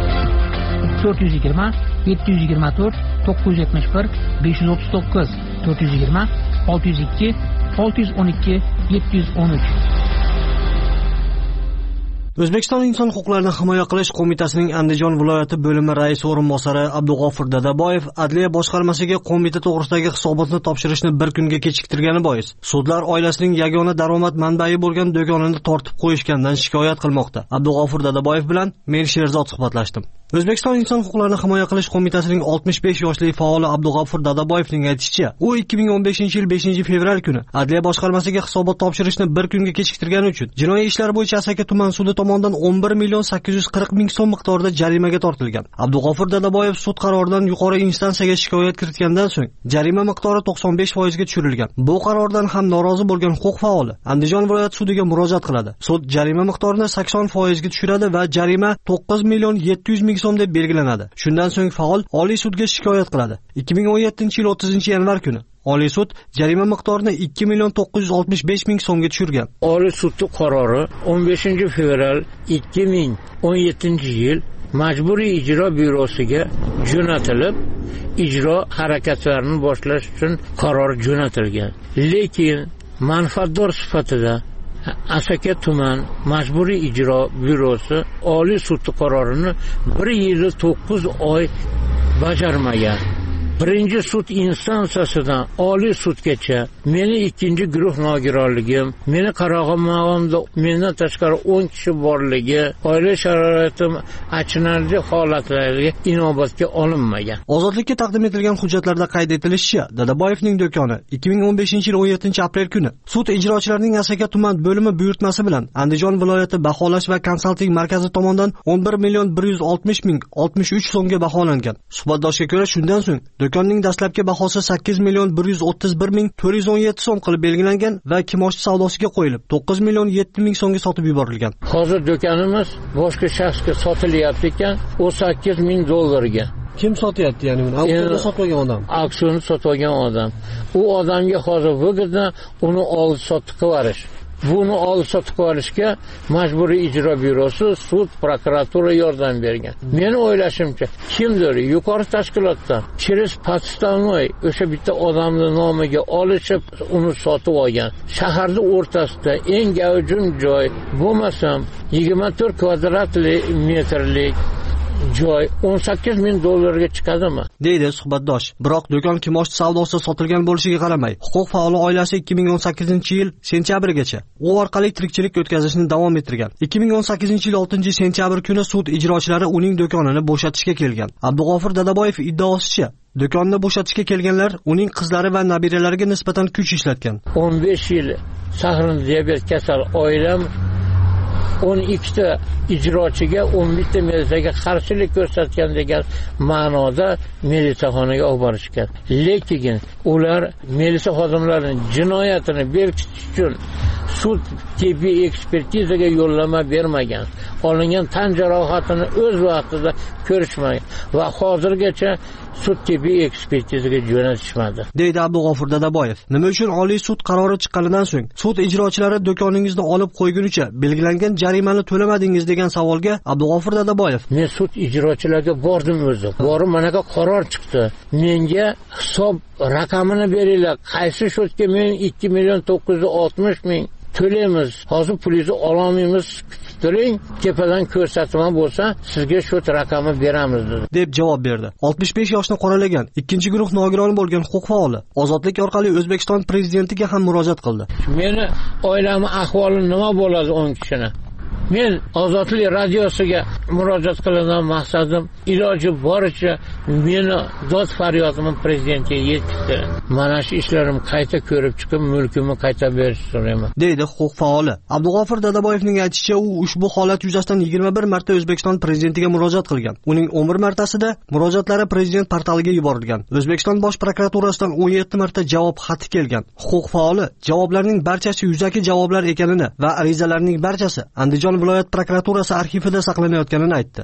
420 724 971 539 420 602 612 713 O'zbekiston Inson huquqlarini himoya qilish qo'mitasining Andijon viloyati bo'limi raisi o'rinbosari Abdug'ofur Dadaboyev Adliya boshqarmasiga qo'mita to'g'risidagi hisobotni topshirishni bir kunga kechiktirgani bois sudlar oilasining yagona daromad manbai bo'lgan do'konini tortib qo'yishgandan shikoyat qilmoqda. Abdug'ofur Dadaboyev bilan men Sherzod suhbatlashdim. O'zbekiston Inson huquqlarini himoya qilish qo'mitasining 65 yoshli faoli Abdug'ofur Dadaboyevning aytishicha, u 2015-yil 5-fevral kuni Adliya boshqarmasiga hisobot topshirishni bir kunga kechiktirgani uchun Jinoiy ishlar bo'yicha Asaka tuman sudi tomonidan 11,840,000 so'm miqdorida jarimaga tortilgan. Abdug'ofur Dadaboyev sud qaroridan yuqori instansiyaga shikoyat kiritgandan so'ng jarima miqdori 95% ga tushirilgan. Bu qarordan ham norozi bo'lgan huquq faoli Andijon viloyat sudiga murojaat qiladi. Sud jarima miqdorini 80% ga tushiradi va jarima 9,700,000 so'm deb belgilanadi. Shundan so'ng faol Oliy sudga shikoyat qiladi. 2017-yil 30-yanvar kuni Oliy sud jarima miqdorini 2,965,000 so'mga tushirgan. Oliy sudning qarori 15-fevral 2017-yil Majburiy ijro byurosiga jo'natilib, ijro harakatlarini boshlash uchun qaror jo'natilgan. Lekin manfaatdor sifatida Asaka tuman Majburiy ijro byurosi Oliy sud qarorini 1 yil 9 oy bajarmagan. Birinchi sud instansiyasidan Oliy sudgacha meni ikkinchi guruh nogironligim, meni qarog'imda mendan tashqari 10 kishi borligi, oila sharoitim achinarli holatlarga inobatga olinmagan. Ozodlikka taqdim etilgan hujjatlarda qayd etilishicha, Dadaboyevning do'koni 2015-yil 17-aprel kuni sud ijrochilarining Asaka tuman bo'limi buyurtmasi bilan Andijon viloyati baholash va konsalting markazi tomonidan 11,160,063 so'mga baholangan. Suhbatdoshga ko'ra, shundan so'ng do'konning dastlabki bahosi 8,131,417 so'm qilib belgilangan va kimoshdi savdosiga qo'yilib 9,007,000 so'mga sotib yuborilgan. Hozir do'konimiz boshqa shaxsga sotilyapti ekan, o $8,000 ga. Kim sotyapti, ya'ni uni auksionda sotib olgan odam? Auksionda sotib olgan odam. U odamga hozir vig'dan uni olib sotib qilarish. Buni olib sotib olishga Majburiy ijro byurosi, sud, prokuratura yordam bergan. Meni o'ylashimcha, kimdir yuqori tashkilotdan через подставной o'sha bitta odamning nomiga olishib, uni sotib olgan. Shaharning o'rtasida eng gavjum joy, bo'lmasam 24 kvadratli metrlik joy $18,000 ga chiqadimi? Deydi suhbatdosh. Biroq do'kon kimoshdi savdosida sotilgan bo'lishiga qaramay, huquq faoli oilasi 2018-yil sentyabrgacha u orqali tirikchilik o'tkazishni davom ettirgan. 2018-yil 6-sentyabr kuni sud ijrochilari uning do'konini bo'shatishga kelgan. Abdug'ofur Dadaboyev iddaosicha, do'konni bo'shatishga kelganlar uning qizlari va nabiralariga nisbatan kuch ishlatgan. 15 yil sahrin diabet kasal oilam 12 ta ijrochiga 11 ta militsiyaga qarshilik ko'rsatgan degan ma'noda militsiyaxonaga olib borishgan. Lekin ular militsiya xodimlarining jinoyatini berkitish uchun sud tibbiy ekspertizaga yo'llanma bermagan. Olingan tan jarohatini o'z vaqtida ko'rishmagan va hozirgacha sud tibbiy ekspertizaga jo'natishmadi. Deydi Abdug'ofur Dadaboyev. Nima uchun Oliy sud qarori chiqqanidan so'ng sud ijrochilari do'koningizni olib qo'ygunicha belgilangan jarimani to'lamadingiz degan savolga Abdug'ofur Dadaboyev: Men sud ijrochilariga bordim o'zim. Borib manaqa qaror chiqdi. Menga hisob raqamini beringlar. Qaysi sudga men 2,960,000 to'laymiz. Hozir pulingizni ololmaymiz. Turing, tepadan ko'rsatma bo'lsa, sizga shu raqamni beramiz deb javob berdi. 65 yoshni qoralagan ikkinchi guruh nogironi bo'lgan huquq faoli Ozodlik orqali O'zbekiston prezidentiga ham murojaat qildi. Meni oilamning ahvoli nima bo'ladi 10 kishini? Men Ozodlik radiosiga murojaat qilgan maqsadim iloji boricha meni dod faryodimni prezidentga yetkazdi. Mana shu ishlarim qayta ko'rib chiqib, mulkimni qayta berishni so'rayman, deydi huquq faoli. Abdug'ofur Dadaboyevning aytishicha, u ushbu holat yuzasidan 21 marta O'zbekiston prezidentiga murojaat qilgan. Uning 11 martasida murojaatlari prezident portaliga yuborilgan. O'zbekiston bosh prokuraturasidan 17 marta javob xati kelgan. Huquq faoli javoblarning barchasi yuzaki javoblar ekanini va arizalarning barchasi Andijon viloyat prokuraturasi arxivida saqlanayotganini aytdi.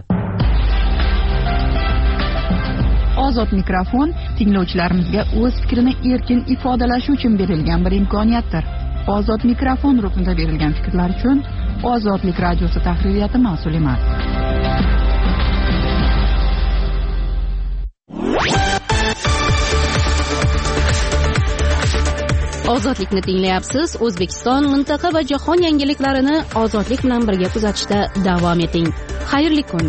Ozod mikrofon tinglovchilarimizga o'z fikrini erkin ifodalashi uchun berilgan bir imkoniyatdir. Ozod mikrofon ruknida berilgan fikrlar uchun Ozodlik radiosi tahririyati mas'ul emas. Ozodlikni tinglayapsiz. O'zbekiston, mintaqa va jahon yangiliklarini ozodlik bilan birga kuzatishda davom eting. Xayrli kun.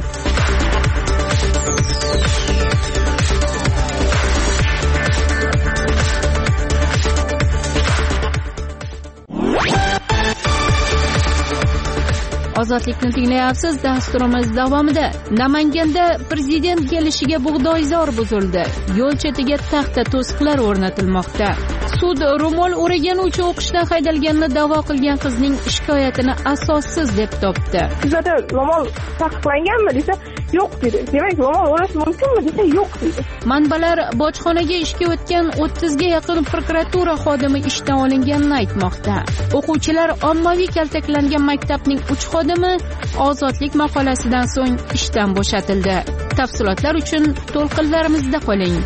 Ozodlikni tinglayapsiz. Dasturimiz davomida Namanganda prezident kelishiga bug'doyzor buzildi. Yo'l chetiga taxta to'siqlar o'rnatilmoqda. Sud ro'mol o'ragani uchun o'qishdan haydalganini da'vo qilgan qizning shikoyatini asossiz deb topdi. Sizlarda ro'mol taqiqlanganmi desa, yo'q dedi. Demak, ro'mol o'rash mumkinmi desa, yo'q dedi. Manbalar bojxonaga ishga o'tgan 30 ga yaqin prokuratura xodimi ishdan olinganini aytmoqda. O'quvchilar ommaviy kaltaklangan maktabning 3 xodimi ozodlik maqolasidan so'ng ishdan bo'shatildi. Tafsilotlar uchun to'lqinlarimizda qoling.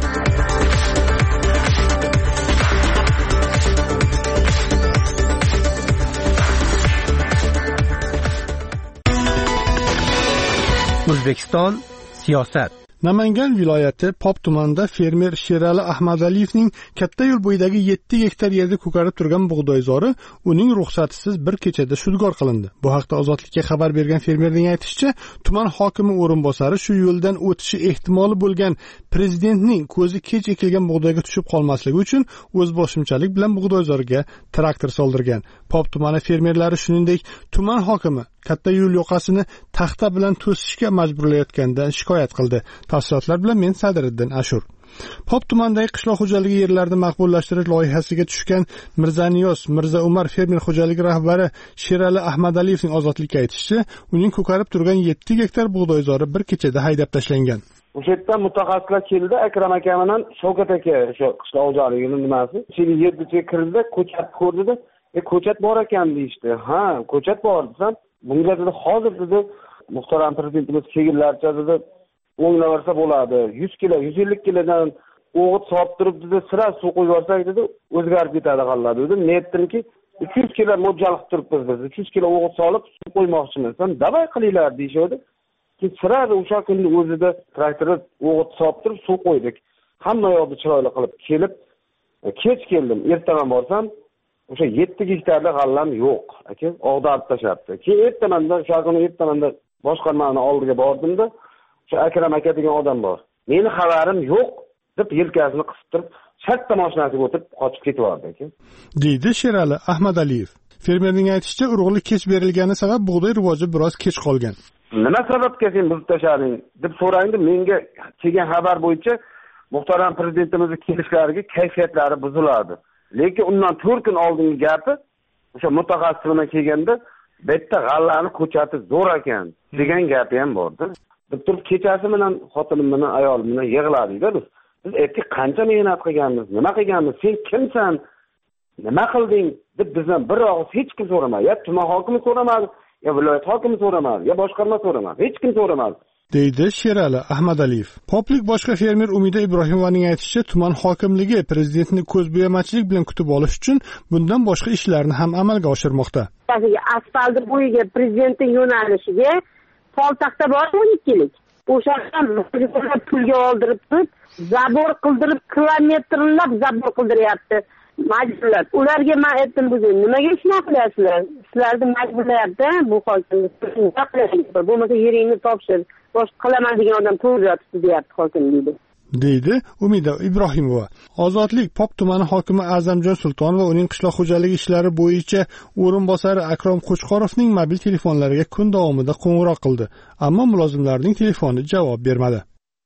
O'zbekiston siyosat. Namangan viloyati Pop tumanida fermer Sherali Ahmadaliyevning katta yo'l bo'yidagi 7 gektar yerda ko'karib turgan bug'doyzori uning ruxsatisiz bir kechada shudgor qilindi. Bu haqda Ozodlikka xabar bergan fermerning aytishicha, tuman hokimi o'rinbosari shu yo'ldan o'tishi ehtimoli bo'lgan prezidentning ko'zi kech ekilgan bug'doyga tushib qolmasligi uchun o'z boshimchalik bilan bug'doyzorga traktor soldirgan. Pop tumani fermerlari shuningdek tuman hokimi katta yo'l yoqasini taxta bilan to'sishga majburlayotganidan shikoyat qildi. Tafsilotlar bilan men Sadriddin Ashur. Pop tumanidagi qishloq xo'jaligi yerlarini maqbullashtirish loyihasiga tushgan Mirzaniyos Mirza Umar fermer xo'jaligi rahbari Sherali Ahmadaliyevning Ozodlikka aytishicha, uning ko'karib turgan 7 gektar bug'doyzori bir kechada haydab tashlangan. O'sha yerdan mutaxassislar keldi, Akram aka bilan Shavkat aka o'sha qishloq xo'jaligining nimasi, ichki yerga kirdi, ko'chat ko'rdi-da, ko'chat bor ekan deyishdi. Ha, ko'chat bor desam, bunga dedi hozir dedi muhtaram prezidentimiz kelganlarcha dedi o'nglaversa bo'ladi. 100 kilo, 150 kilodan o'g'it solib turib dedi, sira suv qo'yib yorsak dedi, o'zgarib ketadi g'alla dedi. Men aytdimki, 300 kilo mo'ljal qilib turibmiz biz. 300 kilo o'g'it solib suv qo'ymoqchimiz. Ham davay qilinglar deyishdi. Keyin sira o'sha kunning o'zida traktorda o'g'it solib turib suv qo'ydik. Hamma yoqni chiroyli qilib kelib, kech keldim. Ertaman borsam, o'sha 7 gektarlik g'allam yo'q. Aka, og'darib tashlabdi. Keyin ertamanda, o'sha kuni ertamanda boshqarmani oldiga bordimda, o'sha Akram aka degan odam bor. Meni xabarim yo'q deb yelkasini qisib turib, shatta mashinasiga o'tib qochib ketib aka. Deydi Sherali Ahmadaliyev. Fermerning aytishicha, urug'lik kech berilgani sabab bug'doy rivoji biroz kech qolgan. Nima sababga sen buzib tashlading deb so'raydi. Menga kelgan xabar bo'yicha muhtaram prezidentimizning kelishlariga kayfiyatlari buziladi. Lekin undan 4 kun oldingi gapi o'sha mutaxassis bilan kelganda bitta g'allani ko'chati zo'r ekan degan gapi ham bordi. Deb turib kechasi bilan xotinim bilan ayolim bilan yig'ladik-da biz. Biz aytdik, qancha mehnat qilganmiz, nima qilganmiz, sen kimsan, nima qilding deb bizdan bir og'iz hech kim so'ramadi. Ya tuman hokimi so'ramadi, ya viloyat hokimi so'ramadi, ya boshqarma so'ramadi, hech kim so'ramadi. Deydi Sherali Ahmadaliyev. Poplik boshqa fermer Umida Ibrohimovaning aytishicha, tuman hokimligi prezidentni ko'zbo'yamachilik bilan kutib olish uchun bundan boshqa ishlarni ham amalga oshirmoqda. Asfalt bo'yiga prezidentning yo'nalishiga poltaxta bor 12 lik. O'shadan pulga oldirib turib, zabor qildirib, kilometrlab zabor qildiryapti. Majburlar. Ularga men aytdim, bugun nimaga ishni qilasizlar? Sizlarni majburlayapti, bu hokimlik. Bo'lmasa yeringni topshir. Boshqa qilaman degan odam to'g'ri yotibdi, deyapti hokim deydi. Deydi Umida Ibrohimova. Ozodlik Pop tumani hokimi A'zamjon Sulton va uning qishloq xo'jaligi ishlari bo'yicha o'rinbosari Akrom Qo'chqorovning mobil telefonlariga kun davomida qo'ng'iroq qildi, ammo mulozimlarning telefoni javob bermadi.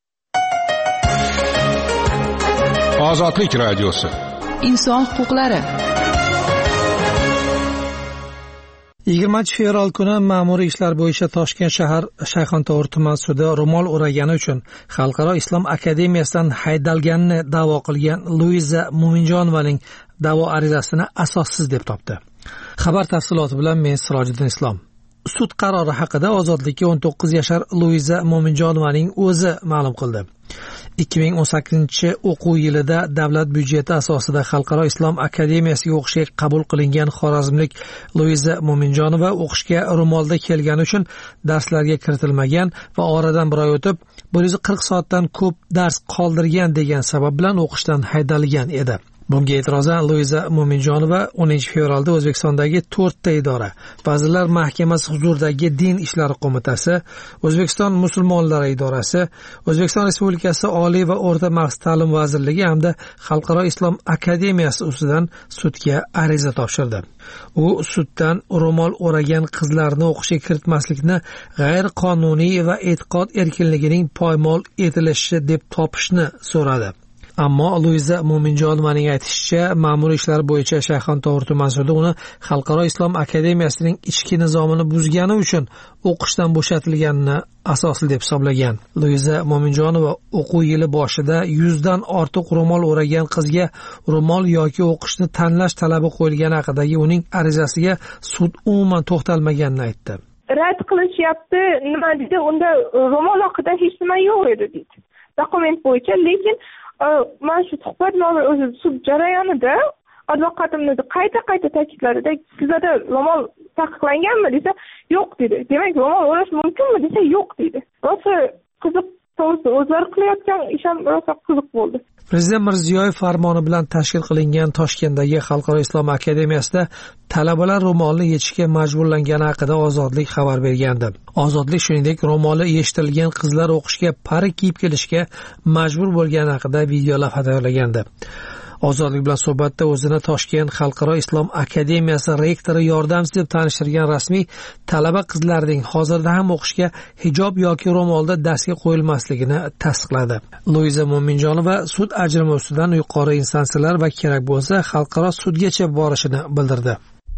Ozodlik radiosi. Inson huquqlari. 20 fevral kuni ma'muriy ishlar bo'yicha Toshkent shahar Shayxontohur tuman sudi ro'mol o'ragani uchun Xalqaro islom akademiyasidan haydalganini da'vo qilgan Luiza Mo'minjonovaning da'vo arizasini asossiz deb topdi. Xabar tafsiloti bilan men Sirojiddin Islom. Sud qarori haqida Ozodlikka 19 yashar Luiza Mo'minjonovaning o'zi ma'lum qildi. 2018 o'quv yilida davlat byudjeti asosida Xalqaro islom akademiyasiga o'qishga qabul qilingan xorazmlik Luiza Mo'minjonova o'qishga ro'molda kelgani uchun darslarga kiritilmagan va oradan bir oy o'tib 140 soatdan ko'p dars qoldirgan degan sabab bilan o'qishdan haydalgan edi. Bunga e'tirozan Luiza Mo'minjonova 10 fevralda O'zbekistondagi 4 ta idora, Vazirlar Mahkamasi huzuridagi Din ishlari qo'mitasi, O'zbekiston musulmonlari idorasi, O'zbekiston Respublikasi Oliy va o'rta maxsus ta'lim vazirligi hamda Xalqaro islom akademiyasi ustidan sudga ariza topshirdi. U suddan ro'mol o'ragan qizlarni o'qishga kiritmaslikni g'ayriqonuniy va e'tiqod erkinligining poymol etilishi deb topishni so'radi. Ammo Luiza Mo'minjonovaning aytishicha, ma'muriy ishlar bo'yicha Shayxontohur tuman sudi uni Xalqaro islom akademiyasining ichki nizomini buzgani uchun o'qishdan bo'shatilganini asosli deb hisoblagan. Luiza Mo'minjonova o'quv yili boshida 100 dan ortiq ro'mol o'ragan qizga ro'mol yoki o'qishni tanlash talabi qo'yilgani haqidagi uning arizasiga sud umuman to'xtalmaganini aytdi. Rad qilishyapti, nima dedi? Unda ro'mol haqida hech nima yo'q edi dedi. Dokument bo'yicha, lekin mana shu suhbatnoma o'zi sud jarayonida advokatimni qayta ta'kidladida, sizlarda ro'mol taqiqlanganmi desa, yo'q dedi. Demak, ro'mol o'rash mumkinmi desa, yo'q dedi. Rosa qiziq, to'g'risi o'zlari qilayotgan ish ham rosa qiziq bo'ldi. Prezident Mirziyoyev farmoni bilan tashkil qilingan Toshkentdagi Xalqaro islom akademiyasida talabalar ro'molni yechishga majburlangani haqida Ozodlik xabar bergandi. Ozodlik shuningdek ro'moli yeshitilgan qizlar o'qishga parik kiyib kelishga majbur bo'lgani haqida video lavha tayyorlagandi. Ozodlik bilan suhbatda o'zini Toshkent Xalqaro islom akademiyasi rektori yordamchisi deb tanishtirgan rasmiy talaba qizlarning hozirda ham o'qishga hijob yoki ro'molda darsga qo'yilmasligini tasdiqladi. Luiza Mo'minjonova sud ajrimi ustidan yuqori instansiyalar va kerak bo'lsa xalqaro sudgacha borishini bildirdi.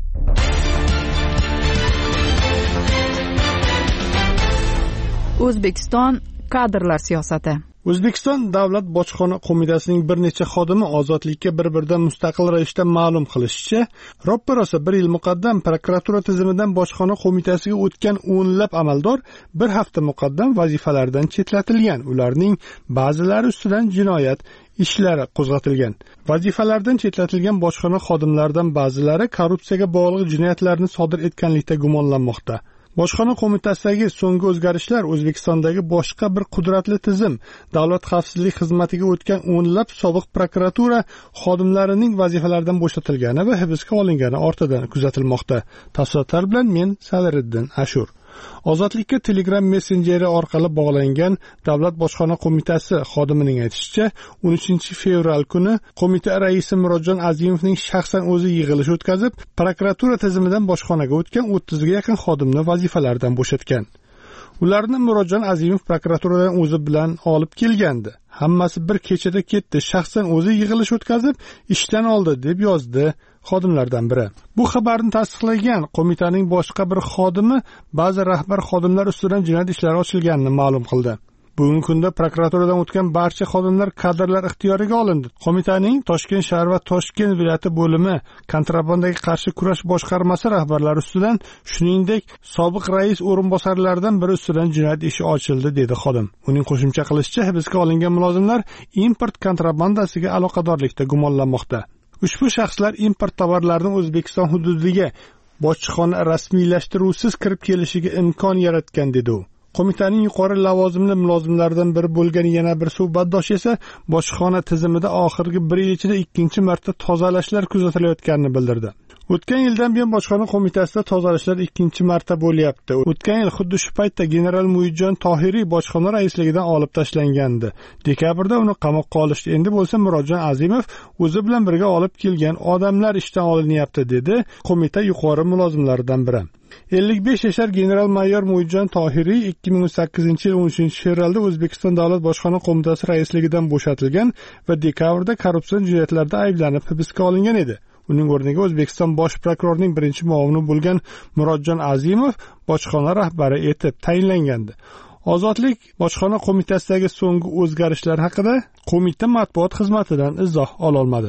O'zbekiston kadrlar siyosati. O'zbekiston Davlat bojxona qo'mitasining bir necha xodimi ozodlikka bir-biridan mustaqil ravishda ma'lum qilishicha, roppa-rosa 1 yil muqaddam prokuratura tizimidan bojxona qo'mitasiga o'tgan o'nlab amaldor bir hafta muqaddam vazifalardan chetlatilgan. Ularning ba'zilari ustidan jinoyat ishlari qo'zg'atilgan. Vazifalardan chetlatilgan bojxona xodimlaridan ba'zilari korrupsiyaga bog'liq jinoyatlarni sodir etganlikda gumonlanmoqda. Bojxona qo'mitasidagi so'nggi o'zgarishlar O'zbekistondagi boshqa bir qudratli tizim, davlat xavfsizlik xizmatiga o'tgan o'nlab sobiq prokuratura xodimlarining vazifalaridan bo'shatilgani va hibsga olingani ortidan kuzatilmoqda. Tafsilotlar bilan men Saliriddin Ashur. Ozodlikka Telegram messenjeri orqali bog'langan Davlat bojxona qo'mitasi xodimining aytishicha, 13 fevral kuni qo'mita raisi Murodjon Azimovning shaxsan o'zi yig'ilish o'tkazib, prokuratura tizimidan bojxonaga o'tgan 30 ga yaqin xodimni vazifalaridan bo'shatgan. Ularni Murodjon Azimov prokuraturadan o'zi bilan olib kelgandi. Hammasi bir kechada ketdi. Shaxsan o'zi yig'ilish o'tkazib, ishdan oldi deb yozdi xodimlardan biri. Bu xabarni tasdiqlagan qo'mitaning boshqa bir xodimi ba'zi rahbar xodimlar ustidan jinoyat ishlari ochilganini ma'lum qildi. Bugungi kunda prokuraturadan o'tgan barcha xodimlar kadrlar ixtiyoriga olindi. Qo'mitaning Toshkent shahar va Toshkent viloyati bo'limi kontrabandaga qarshi kurash boshqarmasi rahbarlari ustidan, shuningdek, sobiq rais o'rinbosarlaridan biri ustidan jinoyat ishi ochildi, dedi xodim. Uning qo'shimcha qilishicha, hibsga olingan mulozimlar import kontrabandasiga aloqadorlikda gumonlanmoqda. Ushbu shaxslar import tovarlarini O'zbekiston hududiga bojxona rasmiylashtiruvsiz kirib kelishiga imkon yaratgan, dedi u. Qo'mitaning yuqori lavozimli mulozimlaridan biri bo'lgan yana bir suhbatdosh esa bojxona tizimida oxirgi 1 yil ichida 2-chi marta tozalashlar kuzatilayotganini bildirdi. O'tgan yildan buyon bojxona qo'mitasida tozalashlar 2-chi marta bo'lyapti. O'tgan yil xuddi shu paytda general Muidjon Tohiriy bojxona raisligidan olib tashlangandi. Dekabrda uni qamoqqa olishdi. Endi bo'lsa Murodjon Azimov o'zi bilan birga olib kelgan odamlar ishdan olinyapti, dedi qo'mita yuqori mulozimlaridan biri. 55 yashar general mayor Muidjon Tohiriy 2008-yil 13 fevralda O'zbekiston Davlat bojxona qo'mitasi raisligidan bo'shatilgan va dekabrda korrupsion jinoyatlarda ayblanib hibsga olingan edi. Uning o'rniga O'zbekiston bosh prokurorining birinchi muavini bo'lgan Murodjon Azimov bojxona rahbari etib tayinlangandi. Ozodlik bojxona qo'mitasidagi so'nggi o'zgarishlar haqida qo'mita matbuot xizmatidan izoh ola olmadi.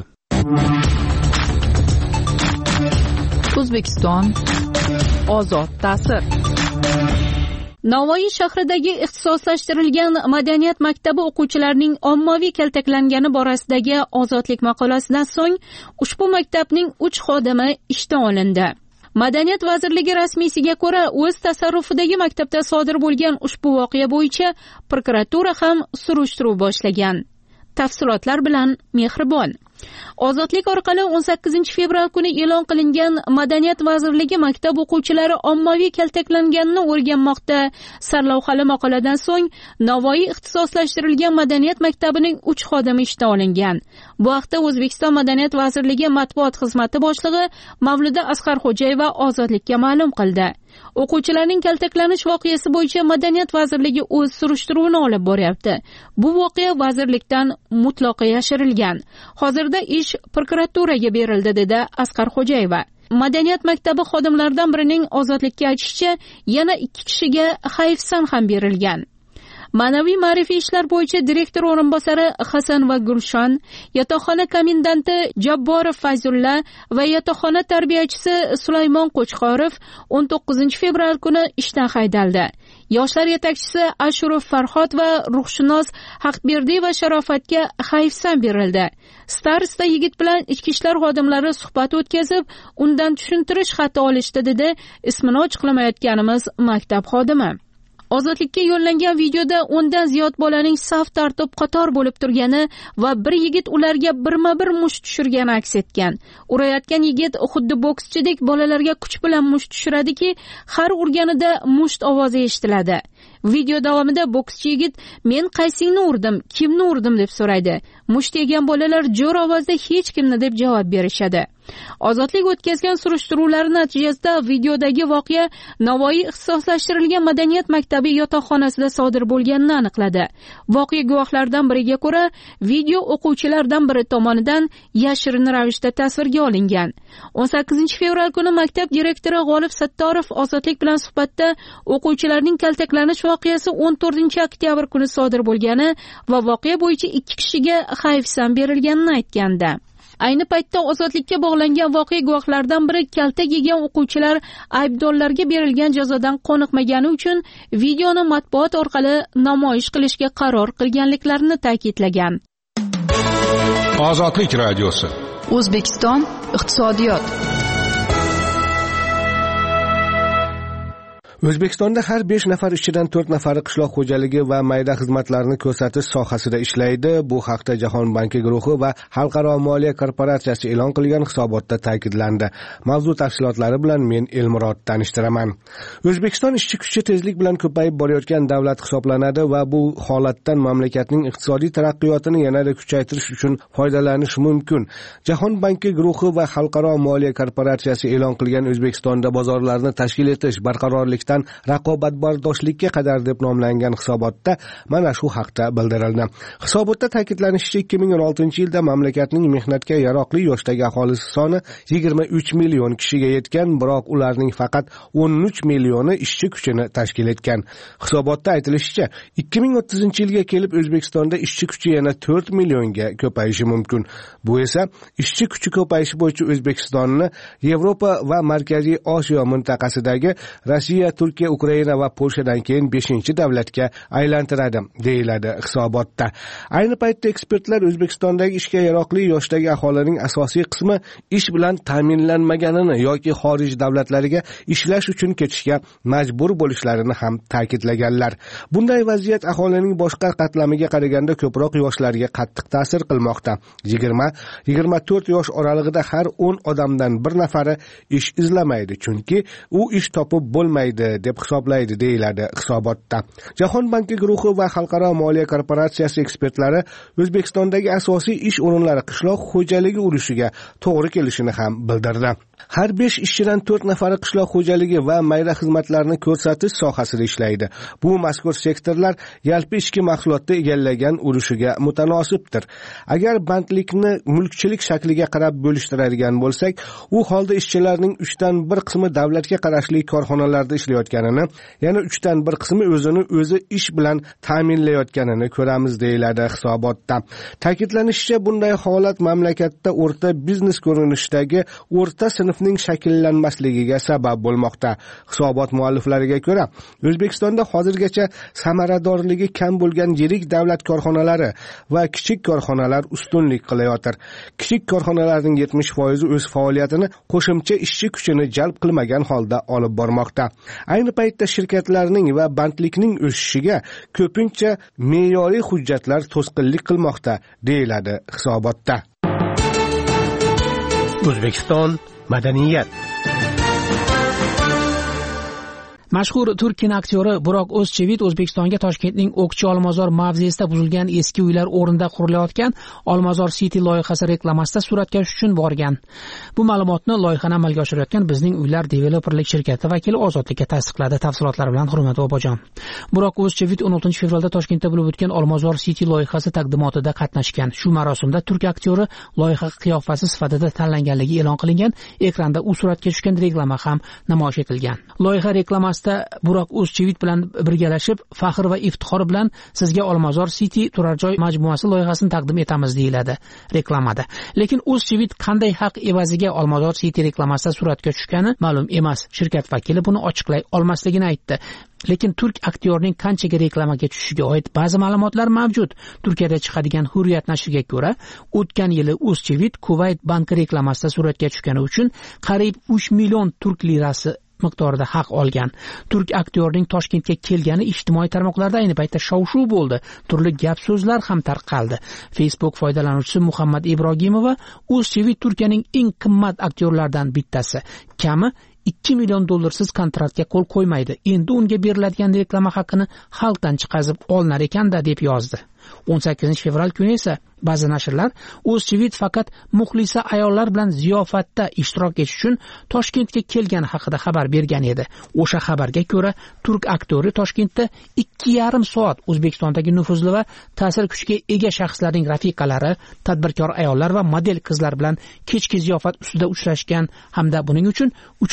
O'zbekiston ozod ta'sir. Navoiy shahridagi ixtisoslashtirilgan madaniyat maktabi o'quvchilarining ommaviy kaltaklangani borasidagi Ozodlik maqolasidan so'ng ushbu maktabning 3 xodimi ishdan olindi. Madaniyat vazirligi rasmiysiga ko'ra, o'z tasarrufidagi maktabda sodir bo'lgan ushbu voqea bo'yicha prokuratura ham surishtiruv boshlagan. Tafsilotlar bilan Mehribon. Ozodlik orqali 18 fevral kuni e'lon qilingan Madaniyat vazirligi maktab o'quvchilari ommaviy kaltaklanganini o'rganmoqda sarlavhali maqoladan so'ng Navoiy ixtisoslashtirilgan madaniyat maktabining 3 xodimi ishdan olingan. Bu haqda O'zbekiston Madaniyat vazirligi matbuot xizmati boshlig'i Mavluda Asqarxo'jayeva Ozodlikka ma'lum qildi. O'quvchilarning kaltaklanish voqeasi bo'yicha Madaniyat vazirligi o'z surishtiruvini olib boryapti. Bu voqea vazirlikdan mutlaqo yashirilgan. Hozirda ish prokuraturaga berildi, dedi Asqarxo'jayeva. Madaniyat maktabi xodimlaridan birining Ozodlikka aytishicha, yana 2 kishiga hayfsan ham berilgan. Ma'naviy ma'rifiy ishlar bo'yicha direktor o'rinbosari Hasan va Gulshon, yotoqxona komendanti Jabborov Fayzulla va yotoqxona tarbiyachisi Sulaymon Qo'chqorov 19 fevral kuni ishdan haydaldi. Yoshlar yetakchisi Ashurov Farhod va ruhshunos Haqberdi va Sharofatga hayfsan berildi. Starosta yigit bilan ichki ishlar xodimlari suhbat o'tkazib, undan tushuntirish xati olishdi, dedi ismini ochiqlamayotganimiz maktab xodimi. Ozodlikka yo'llangan videoda 10 dan ziyod bolaning saf tartib qator bo'lib turgani va bir yigit ularga birma-bir musht tushirgani aks etgan. Urayotgan yigit xuddi bokschidek bolalarga kuch bilan musht tushiradiki, har urganida musht ovozi eshitiladi. Video davomida bokschi yigit men qaysingni urdim, kimni urdim deb so'raydi. Musht yegan bolalar jo'r ovozda hech kimni deb javob berishadi. Ozodlik o'tkazgan surishtiruvlar natijasida videodagi voqea Navoiy ixtisoslashtirilgan madaniyat maktabi yotoqxonasida sodir bo'lganini aniqladi. Voqea guvohlaridan biriga ko'ra, video o'quvchilardan biri tomonidan yashirin ravishda tasvirga olingan. 18 fevral kuni maktab direktori G'olib Sattorov Ozodlik bilan suhbatda o'quvchilarning kaltaklanish voqeasi 14 oktyabr kuni sodir bo'lgani va voqea bo'yicha 2 kishiga hayfsan berilganini aytgandi. Ayni paytda Ozodlikka bog'langan voqea guvohlaridan biri kaltak yegan o'quvchilar aybdorlarga berilgan jazodan qoniqmagani uchun videoni matbuot orqali namoyish qilishga qaror qilganliklarini ta'kidlagan. Ozodlik radiosi. O'zbekiston iqtisodiyot. O'zbekistonda har 5 nafar ishchidan 4 nafari qishloq xo'jaligi va mayda xizmatlarni ko'rsatish sohasida ishlaydi. Bu haqda Jahon banki guruhi va Xalqaro moliya korporatsiyasi e'lon qilgan hisobotda ta'kidlandi. Mavzu tafsilotlari bilan men Elmurod tanishtiraman. O'zbekiston ishchi kuchi tezlik bilan ko'payib borayotgan davlat hisoblanadi va bu holatdan mamlakatning iqtisodiy taraqqiyotini yanada kuchaytirish uchun foydalanish mumkin. Jahon banki guruhi va Xalqaro moliya korporatsiyasi e'lon qilgan O'zbekistonda bozorlarni tashkil etish, barqarorlikdan raqobatbardoshlikka qadar deb nomlangan hisobotda mana shu haqda bildirildi. Hisobotda ta'kidlanishicha, 2016-yilda mamlakatning mehnatga yaroqli yoshdagi aholisi soni 23 million kishiga yetgan, biroq ularning faqat 13 millioni ishchi kuchini tashkil etgan. Hisobotda aytilishicha, 2030-yilga kelib O'zbekistonda ishchi kuchi yana 4 millionga ko'payishi mumkin. Bu esa ishchi kuchi ko'payishi bo'yicha O'zbekistonni Yevropa va Markaziy Osiyo mintaqasidagi Rossiya, Turkiya, Ukraina va Polshadan keyin 5-davlatga aylantiradi, deyiladi hisobotda. Ayni paytda ekspertlar O'zbekistondagi ishga yaroqli yoshdagi aholining asosiy qismi ish bilan ta'minlanmaganini yoki xorij davlatlariga ishlash uchun ketishga majbur bo'lishlarini ham ta'kidlaganlar. Bunday vaziyat aholining boshqa qatlamiga qaraganda ko'proq yoshlarga qattiq ta'sir qilmoqda. 20-24 yosh oralig'ida har 10 odamdan bir nafari ish izlamaydi, chunki u ish topib bo'lmaydi deb hisoblaydi, deyiladi hisobotda. Jahon banki guruhi va Xalqaro moliya korporatsiyasi ekspertlari O'zbekistondagi asosiy ish o'rinlari qishloq xo'jaligi urushiga to'g'ri kelishini ham bildirdi. Har 5 ishchidan 4 nafari qishloq xo'jaligi va mayda xizmatlarni ko'rsatish sohasida ishlaydi. Bu mazkur sektorlar yalpi ichki mahsulotda egallagan urushiga mutanosibdir. Agar bandlikni mulkchilik shakliga qarab bo'lishtiradigan bo'lsak, u holda ishchilarning 3 dan 1 qismi davlatga qarashli korxonalarda ishlayotganini, yana 3 dan 1 qismi o'zi ish bilan ta'minlayotganini ko'ramiz, deyiladi hisobotda. Ta'kidlanishicha, bunday holat mamlakatda o'rta biznes ko'rinishdagi o'rta sinfning shakllanmasligiga sabab bo'lmoqda. Hisobot mualliflariga ko'ra, O'zbekistonda hozirgacha samaradorligi kam bo'lgan yirik davlat korxonalari va kichik korxonalar ustunlik qilayotir. Kichik korxonalarning 70% o'z faoliyatini qo'shimcha ishchi kuchini jalb qilmagan holda olib bormoqda. Ayni paytda shirkatlarning va bandlikning o'sishiga ko'pincha me'yoriy hujjatlar to'sqinlik qilmoqda, deyiladi hisobotda. O'zbekiston madaniyat. Mashhur turk kinoaktyori Buroq O'zchivit O'zbekistonga Toshkentning O'kchi Olmazor mavzesida buzilgan eski uylar o'rnida qurilayotgan Olmazor City loyihasi reklamasida suratga tushish uchun borgan. Bu ma'lumotni loyihani amalga oshirayotgan Bizning Uylar developerlik shirkati vakili Ozodlikka tasdiqladi. Tafsilotlar bilan Hurmat Bobojon. Buroq O'zchivit 16 fevralda Toshkentda bo'lib o'tgan Olmazor City loyihasi taqdimotida qatnashgan. Shu marosimda turk aktyori loyiha qiyofasi sifatida tanlanganligi e'lon qilingan. Ekranda u suratga tushgan reklama ham namoyish etilgan. Loyiha reklamasida Buroq O'zchivit bilan birgalashib, faxr va iftixor bilan sizga Olmazor City turar joy majmuasi loyihasini taqdim etamiz deyiladi reklamada. Lekin O'zchivit qanday haq evaziga Olmazor City reklamasida suratga tushgani ma'lum emas. Shirkat vakili buni ochiqlay olmasligini aytdi. Lekin turk aktyorning qanchaga reklamaga tushishiga oid ba'zi ma'lumotlar mavjud. Turkiyada chiqadigan Hurriyat nashriga ko'ra, o'tgan yili O'zchivit Kuvayt banki reklamasida suratga tushgani uchun qariyb 3 million turk lirasi miqdorida haq olgan. Turk aktyorning Toshkentga kelgani ijtimoiy tarmoqlarda ayni paytda shov-shuv bo'ldi. Turli gap so'zlar ham tarqaldi. Facebook foydalanuvchisi Muhammad Ibrogimova O'zchivit Turkiyaning eng qimmat aktyorlaridan bittasi. Kami $2 million kontraktga qo'l qo'ymaydi. Endi unga beriladigan reklama haqini xalqdan chiqazib olinar ekanda deb yozdi. 18 fevral kuni esa ba'zi nashrlar O'zchivit faqat muxlisa ayollar bilan ziyofatda ishtirok etish uchun Toshkentga kelgani haqida xabar bergan edi. O'sha xabarga ko'ra, turk aktyori Toshkentda 2,5 soat O'zbekistondagi nufuzli va ta'sir kuchiga ega shaxslarning rafiqalari, tadbirkor ayollar va model qizlar bilan kechki ziyofat ustida uchrashgan hamda buning uchun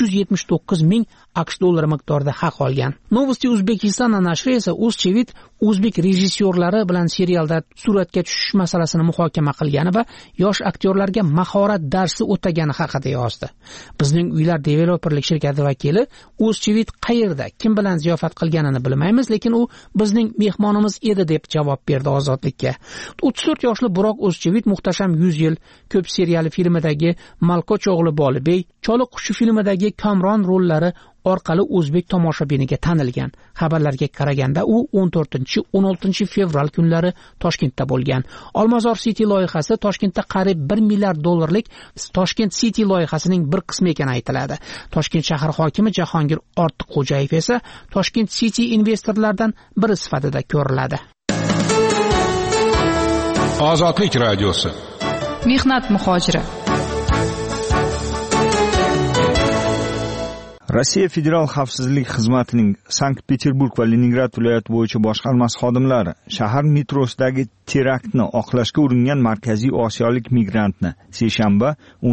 379 ming AQSh dollari miqdorida haq olgan. Novosti Uzbekistan nashri esa O'zchivit o'zbek rejissyorlari bilan serialda suratga tushish masalasini muhokama qilgani va yosh aktyorlarga mahorat darsi o'tagani haqida yozdi. Bizning Uylar developerlik shirkati vakili O'zchivit qayerda, kim bilan ziyofat qilganini bilmaymiz, lekin u bizning mehmonimiz edi deb javob berdi Ozodlikka. 34 yoshli Buroq O'zchivit Muhtasham 100 yil ko'p seriyali filmidagi Malkoch o'g'li Bolibey, Choliq qushi filmidagi Kamron rollari orqali o'zbek tomoshabiniga tanilgan. Xabarlarga qaraganda u 14-16 fevral kunlari Toshkentda bo'lgan. Olmazor City loyihasi Toshkentda qariyb $1 milliard Toshkent City loyihasining bir qismi ekani aytiladi. Toshkent shahar hokimi Jahongir Ortiqxo'jayev esa Toshkent City investorlardan biri sifatida ko'riladi. Ozodlik radiosi. Mehnat muhojiri. Rossiya Federal xavfsizlik xizmatining Sankt-Peterburg va Leningrad viloyati bo'yicha boshqarmasi xodimlari shahar metrosidagi teraktni oqlashga uringan markaziy osiyolik migrantni seshanba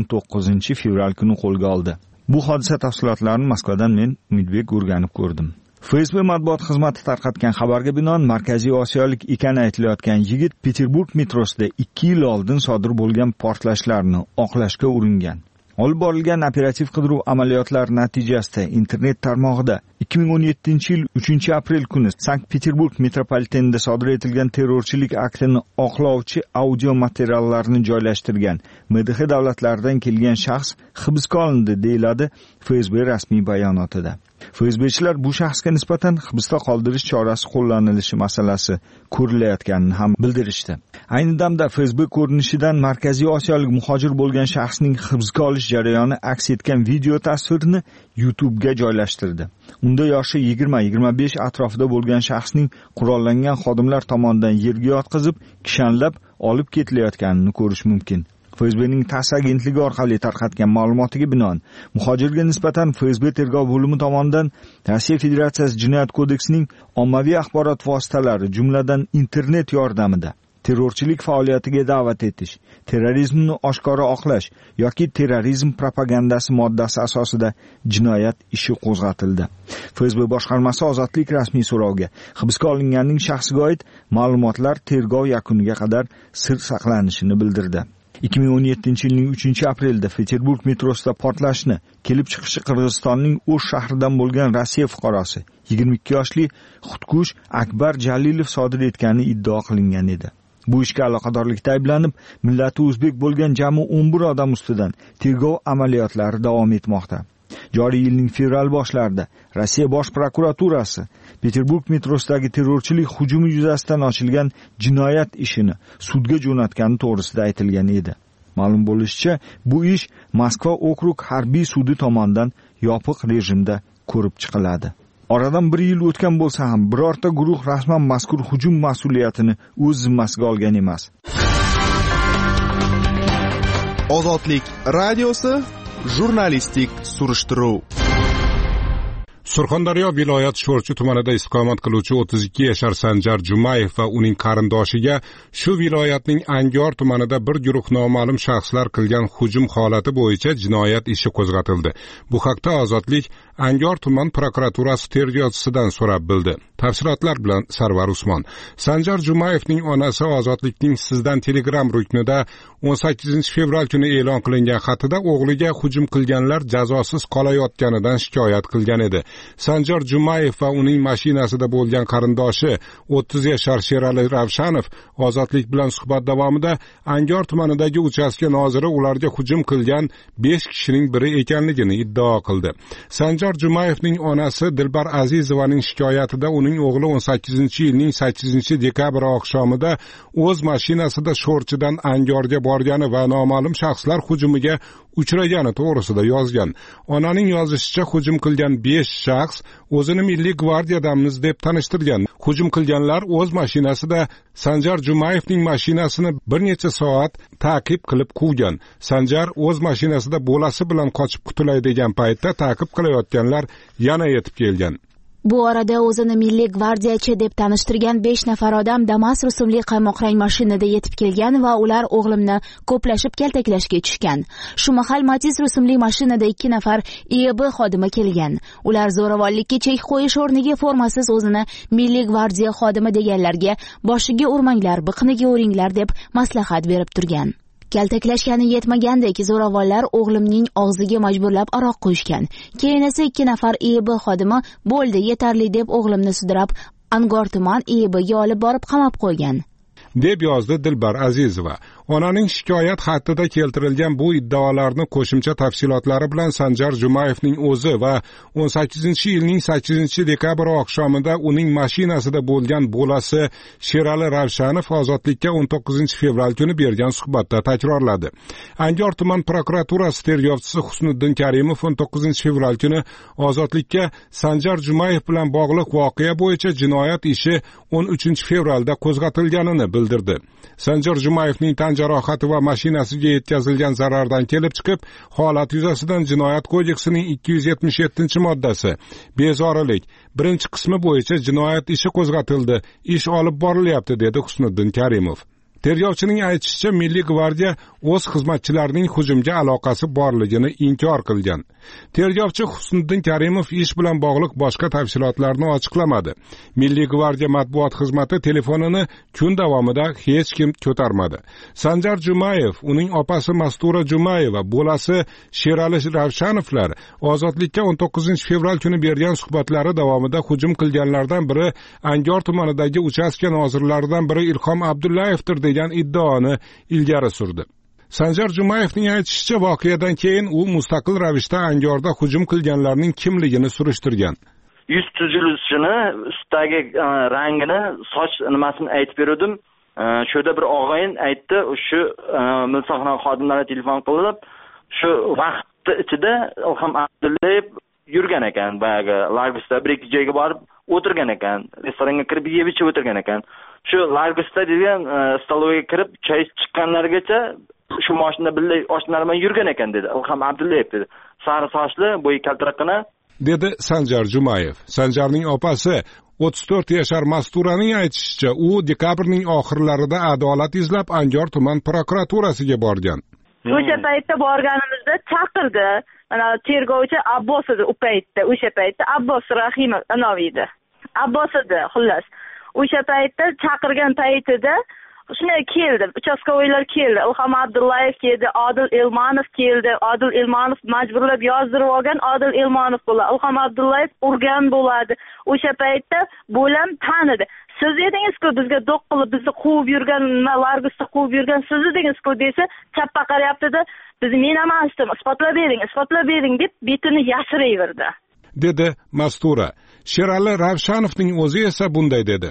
19 fevral kuni qo'lga oldi. Bu hodisa tafsilotlarini Moskvadan men Umidbek o'rganib ko'rdim. FSB matbuot xizmati tarqatgan xabarga binoan markaziy osiyolik ekani aytilayotgan yigit Peterburg metrosida 2 yil oldin sodir bo'lgan portlashlarni oqlashga uringan. Olib borilgan operativ qidiruv amaliyotlari natijasida internet tarmog'ida 2017-yil 3-aprel kuni Sankt-Peterburg metropolitenida sodir etilgan terrorchilik aktini oqlovchi audio materiallarni joylashtirgan MDH davlatlaridan kelgan shaxs hibsga olindi, deyiladi FSB rasmiy bayonotida. FSBchilar bu shaxsga nisbatan hibsda qoldirish chorasi qo'llanilishi masalasi ko'rilayotganini ham bildirishdi. Ayni damda FSB ko'rinishidan markaziy osiyolik muhojir bo'lgan shaxsning hibsga olish jarayoni aks etgan video tasvirni YouTube'ga joylashtirdi. Unda yoshi 20-25 atrofida bo'lgan shaxsning qurollangan xodimlar tomonidan yerga yotqizib, kishanlab olib ketilayotganini ko'rish mumkin. FSBning TASS agentligi orqali tarqatgan ma'lumotiga binoan, muhojirga nisbatan FSB tergov bo'limi tomonidan Rossiya Federatsiyasi Jinoyat kodeksining ommaviy axborot vositalari, jumladan internet yordamida terrorchilik faoliyatiga da'vat etish, terrorizmni oshkora oqlash yoki terrorizm propagandasi moddasi asosida jinoyat ishi qo'zg'atildi. FSB boshqarmasi Ozodlik rasmiy so'rovga hibsga olinganning shaxsiga oid ma'lumotlar tergov yakuniga qadar sir saqlanishini bildirdi. 2017-yilning 3-aprelda Peterburg metrosida portlashni kelib chiqishi Qirg'izistonning O'sh shahridan bo'lgan Rossiya fuqarosi 22 yoshli Xudkush Akbar Jalilov sodir etgani iddao qilingan edi. Bu ishga aloqadorlikda ayblanib, millati o'zbek bo'lgan jami 11 odam ustidan tergov amaliyotlari davom etmoqda. Joriy yilning fevral boshlarida Rossiya bosh prokuraturasi Peterburg metrosidagi terrorchilik hujumi yuzasidan ochilgan jinoyat ishini sudga jo'natgani to'g'risida aytilgan edi. Ma'lum bo'lishicha, bu ish Moskva okrug harbiy sudi tomonidan yopiq rejimda ko'rib chiqiladi. Oradan 1 yil o'tgan bo'lsa ham birorta guruh rasman mazkur hujum mas'uliyatini o'z zimmasiga olgan emas. Ozodlik radiosi jurnalistik surishtiruv. Surxondaryo viloyat Sho'rchi tumanida istiqomat qiluvchi 32 yashar Sanjar Jumayev va uning qarindoshiga shu viloyatning Angor tumanida bir guruh noma'lum shaxslar qilgan hujum holati bo'yicha jinoyat ishi qo'zg'atildi. Bu haqda Ozodlik Angor tuman prokuraturasi tergovchisidan so'rab bildi. Tafsilotlar bilan Sarvar Usmon. Sanjar Jumayevning onasi Ozodlikning Sizdan Telegram ruknida 18 fevral kuni e'lon qilingan xatida o'g'liga hujum qilganlar jazosiz qolayotganidan shikoyat qilgan edi. Sanjar Jumayev va uning mashinasida bo'lgan qarindoshi 30 yashar Sherali Ravshanov Ozodlik bilan suhbat davomida Angor tumanidagi uchastka noziri ularga hujum qilgan 5 kishining biri ekanligini iddao qildi. Sanjar Jumayevning onasi Dilbar Azizovaning shikoyatida uning o'g'li 18-yilning 8-dekabr oqshomida o'z mashinasida Sho'rchidan Angorga borgani va noma'lum shaxslar hujumiga uchragani to'g'risida yozgan. Onaning yozishicha, hujum qilgan 5 shaxs o'zini Milliy gvardiyadamiz deb tanishtirgan. Hujum qilganlar o'z mashinasida Sanjar Jumayevning mashinasini bir necha soat ta'qib qilib quvgan. Sanjar o'z mashinasida bolasi bilan qochib qutulay degan paytda ta'qib qilayotganlar yana yetib kelgan. Bu orada o'zini Milliy gvardiyachi deb tanishtirgan 5 nafar odam Damas rusumli qaymoq rang mashinada yetib kelgan va ular o'g'limni ko'plashib kaltaklashga tushgan. Shu mahal Matiz rusumli mashinada 2 nafar IEB xodimi kelgan. Ular zo'ravonlikka chek qo'yish o'rniga formasiz o'zini Milliy gvardiya xodimi deganlarga boshiga urmanglar, biqiniga uringlar deb maslahat berib turgan. Kaltaklashgani yetmagandek zo'ravonlar o'g'limning og'ziga majburlab aroq quyishgan. Keyin esa 2 nafar IEB xodimi bo'ldi, yetarli deb o'g'limni sudrab Angor tuman IEBga olib borib qamab qo'ygan, deb yozdi Dilbar Azizova. Onaning shikoyat xatida keltirilgan bu iddaolarni qo'shimcha tafsilotlari bilan Sanjar Jumayevning o'zi va 18-yilning 8-dekabr oqshomida uning mashinasida bo'lgan bolasi Sherali Ravshanov Ozodlikka 19 fevral kuni bergan suhbatda takrorladi. Angor tuman prokuraturasi tergovchisi Husniddin Karimov 19 fevral kuni Ozodlikka Sanjar Jumayev bilan bog'liq voqea bo'yicha jinoyat ishi 13 fevralda qo'zg'atilganini bildirdi. Sanjar Jumayevning tan jarohati va mashinasiga yetkazilgan zarardan kelib chiqib, holat yuzasidan Jinoyat kodeksining 277-moddasi bezorilik 1-qismi bo'yicha jinoyat ishi qo'zg'atildi. Ish olib borilyapti, dedi Husniddin Karimov. Tergovchining aytishicha, Milliy gvardiya o'z xizmatchilarining hujumga aloqasi borligini inkor qilgan. Tergovchi Husniddin Karimov ish bilan bog'liq boshqa tafsilotlarni ochiqlamadi. Milliy gvardiya matbuot xizmati telefonini kun davomida hech kim ko'tarmadi. Sanjar Jumayev, uning opasi Mastura Jumayeva, bolasi Sherali Ravshanovlar Ozodlikka 19 fevral kuni bergan suhbatlari davomida hujum qilganlardan biri Angor tumanidagi uchastka nozirlaridan biri Ilhom Abdullayevdir degan iddaoni ilgari surdi. Sanjar Jumayevning aytishicha, voqeadan keyin u mustaqil ravishda Angorda hujum qilganlarning kimligini surishtirgan. Yuz tuzilishini, ustidagi rangini, soch nimasini aytib berdim. Shuda bir og'ayin aytdi, shu milsoxona xodimlariga telefon qilib, shu vaqt ichida Ilhom Abdullayev yurgan ekan, bayağı Largusda bir-ikki joyga borib o'tirgan ekan, restoranga kirib yeb ichib o'tirgan ekan. Shu Largusda degan stolovaga kirib choy chiqqanlargacha shu mashinada birga oshnalar bilan yurgan ekan, dedi Ilhom Abdullayev, dedi. Sari sochli, bo'yi kaltiraqina, dedi Sanjar Jumayev. Sanjarning opasi 34 yashar Masturaning aytishicha, u dekabrning oxirlarida adolat izlab Angor tuman prokuraturasiga borgan. O'sha paytda borganimizda chaqirdi. Mana tergovchi Abbos edi u paytda. O'sha paytda Abbos Rahimov edi. Abbos edi, xullas. O'sha paytda chaqirgan paytida shunday keldi, uchastkovoylar keldi, Ilhom Abdullayev keldi, Odil Elmanov keldi. Odil Elmanov majburlab yozdirib olgan, Odil Elmanov bo'ladi. Ilhom Abdullayev urgan bo'ladi. O'sha paytda bo'lam tanidi. Siz edingiz-ku bizga do'q qilib bizni quvib yurgan, Largusda quvib yurgan siz edingiz-ku desa, chappa qarayapti-da, biz men emasdim, isbotlab bering deb betini yashirayverdi, dedi Mastura. Sherali Ravshanovning o'zi esa bunday dedi.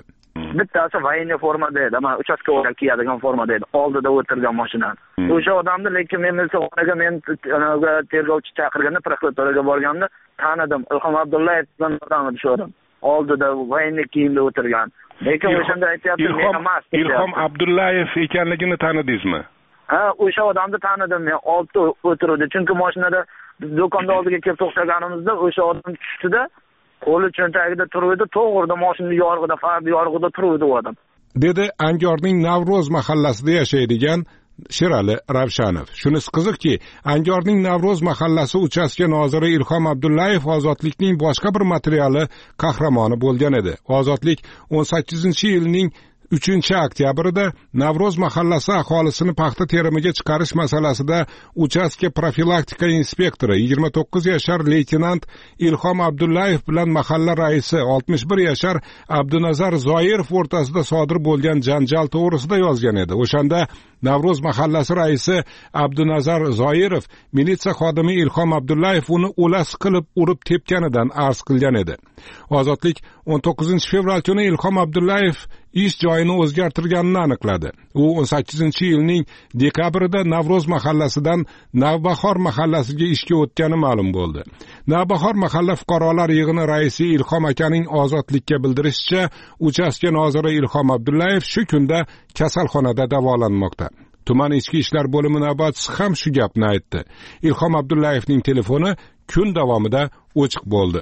Bittasi voyinniy formada edi, mana uchastkovoylar kiyadigan formada edi, oldida o'tirgan mashinani. O'sha odamni lekin men militsionaga tergovchi chaqirganda prokuraturaga borganda tanidim. Ilhom Abdullayev odam shu odam. Oldida voyinniy kiyimda o'tirgan. Lekin o'shanda aytayapti, men emas. Ilhom Abdullayev ekanligini tanidingizmi? Ha, o'sha odamni tanidim men, oldda o'tirdi. Chunki mashinada do'konda oldiga kelib to'xtaganimizda o'sha odam tushdi-da, qo'li cho'ntagida turibdi, to'g'rida mashina yorug'ida, far yorug'ida turibdi u odam. Dedi Angorning Navro'z mahallasida yashaydigan Sherali Ravshanov. Shunisi qiziqki, Angorning Navro'z mahallasi uchastka noziri Ilhom Abdullayev ozodlikning boshqa bir materiali qahramoni bo'lgan edi. Ozodlik 18-yilning 3-oktyabrida Navro'z mahallasi aholisini paxta terimiga chiqarish masalasida uchastka profilaktika inspektori 29 yashar leytenant Ilhom Abdullayev bilan mahalla raisi 61 yashar Abdunazar Zoirov o'rtasida sodir bo'lgan janjal to'g'risida yozgan edi. O'shanda Navro'z mahallasi raisi Abdunazar Zoirov militsiya xodimi Ilhom Abdullayev uni o'las qilib urib tepganidan arz qilgan edi. Ozodlik 19 fevral kuni Ilhom Abdullayev ish joyini o'zgartirganini aniqladi. U 18-yilning dekabrida Navro'z mahallasidan Navbahor mahallasiga ishga o'tgani ma'lum bo'ldi. Navbahor mahalla fuqarolar yig'ini raisi Ilhom akaning Ozodlikka bildirishicha, uchastka noziri Ilhom Abdullayev shu kunda kasalxonada davolanmoqda. Tuman ichki ishlar bo'limi navbatchisi ham shu gapni aytdi. Ilhom Abdullayevning telefoni kun davomida o'chiq bo'ldi.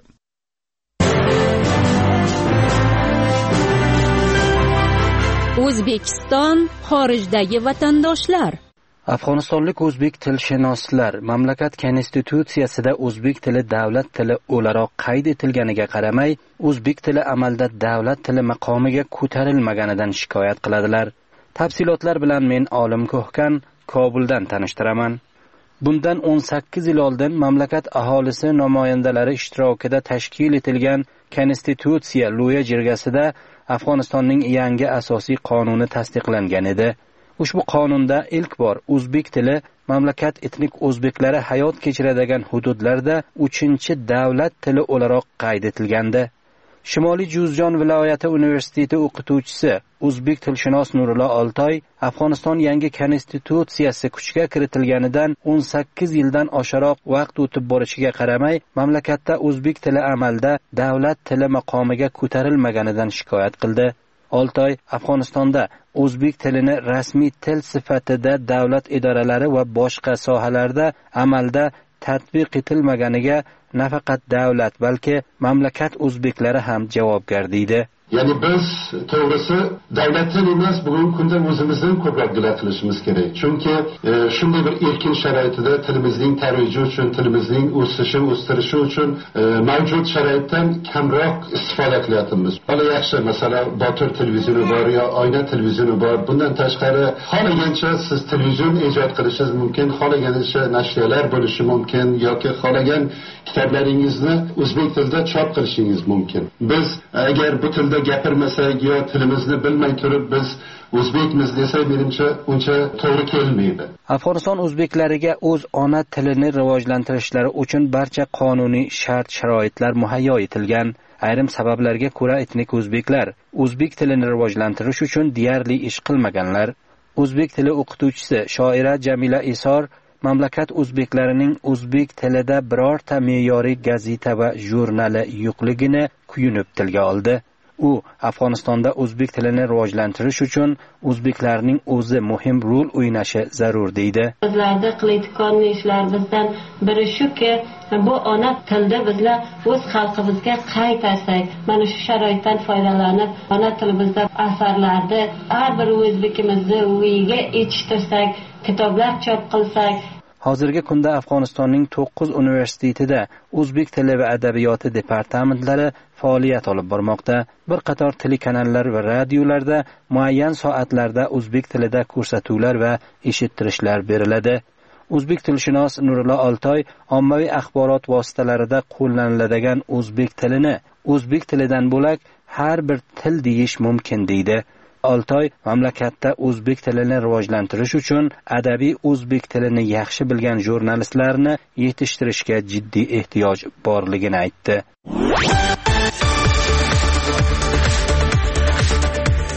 O'zbekiston xorijdagi vatandoshlar. Afg'onistonlik o'zbek tilshunoslar mamlakat konstitutsiyasida o'zbek tili davlat tili o'laroq qayd etilganiga qaramay, o'zbek tili amalda davlat tili maqomiga ko'tarilmaganidan shikoyat qiladilar. Tafsilotlar bilan men Olim Ko'hkan Kobuldan tanishtiraman. Bundan 18 yil oldin mamlakat aholisi namoyandalari ishtirokida tashkil etilgan konstitutsiya lo'ya jirgasida Afg'onistonning yangi asosiy qonuni tasdiqlangan edi. Ushbu qonunda ilk bor o'zbek tili mamlakat etnik o'zbeklari hayot kechiradigan hududlarda 3-davlat tili o'laroq qayd etilgandi. Shimoliy Juzjon viloyati universiteti o'qituvchisi o'zbek tilshunos Nurullo Oltoy Afg'oniston yangi konstitutsiyasi kuchga kiritilganidan 18 yildan oshiroq vaqt o'tib borishiga qaramay, mamlakatda o'zbek tili amalda davlat tili maqomiga ko'tarilmaganidan shikoyat qildi. Oltoy Afg'onistonda o'zbek tilini rasmiy til sifatida davlat idoralari va boshqa sohalarda amalda tatbiq etilmaganiga nafaqat davlat, balki mamlakat o'zbeklari ham javobgar deydi. Ya'ni biz to'g'risi davlat tili emas, bugungi kunda o'zimizdan ko'proq g'ira qilishimiz kerak. Chunki shunday bir erkin sharoitida tilimizning tarviji uchun, tilimizning o'sishi, o'stirishi uchun mavjud sharoitdan kamroq istifoda qilyapmiz. Hali yaxshi, masalan, Botir televizioni bor yo Oyna televizioni bor. Bundan tashqari xohlagancha siz televizion ijod qilishingiz mumkin, xohlagancha nashriyalar bo'lishi mumkin yoki xohlagan kitoblaringizni o'zbek tilida chop qilishingiz mumkin. Biz agar bu tilda gapirmasak yo tilimizni bilmay turib biz o'zbekmiz desak, menimcha uncha to'g'ri kelmaydi. Afg'oniston o'zbeklariga o'z ona tilini rivojlantirishlari uchun barcha qonuniy shart-sharoitlar muhayyo etilgan. Ayrim sabablarga ko'ra etnik o'zbeklar o'zbek tilini rivojlantirish uchun deyarli ish qilmaganlar. O'zbek tili o'qituvchisi shoira Jamila Isor mamlakat o'zbeklarining o'zbek tilida birorta me'yoriy gazeta va jurnali yo'qligini kuyunib tilga oldi. U Afg'onistonda o'zbek tilini rivojlantirish uchun o'zbeklarning o'zi muhim rol o'ynashi zarur deydi. Bizlarda qilayotgan ishlarimizdan biri shuki, bu ona tilda bizlar o'z xalqimizga qaytarsak, mana shu sharoitdan foydalanib, ona tilimizda asarlarni har bir o'zbekimizni uyiga yetishtirsak, kitoblar chop qilsak. Hozirgi kunda Afg'onistonning 9 universitetida o'zbek tili va adabiyoti departamentlari faoliyat olib bormoqda. Bir qator telekanallar va radiolarda muayyan soatlarda o'zbek tilida ko'rsatuvlar va eshittirishlar beriladi. O'zbek tilshunos Nurullo Oltoy ommaviy axborot vositalarida qo'llaniladigan o'zbek tilini o'zbek tilidan bo'lak har bir til deyish mumkin deydi. Oltoy mamlakatda o'zbek tilini rivojlantirish uchun adabiy o'zbek tilini yaxshi bilgan jurnalistlarni yetishtirishga jiddiy ehtiyoj borligini aytdi.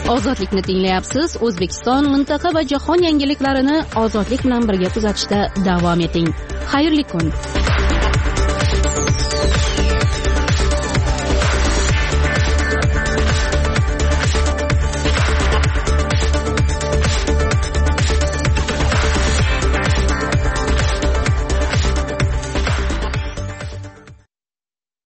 ozodlikni tinglayapsiz. O'zbekiston, mintaqa va jahon yangiliklarini ozodlik bilan birga kuzatishda davom eting. Xayrli kun.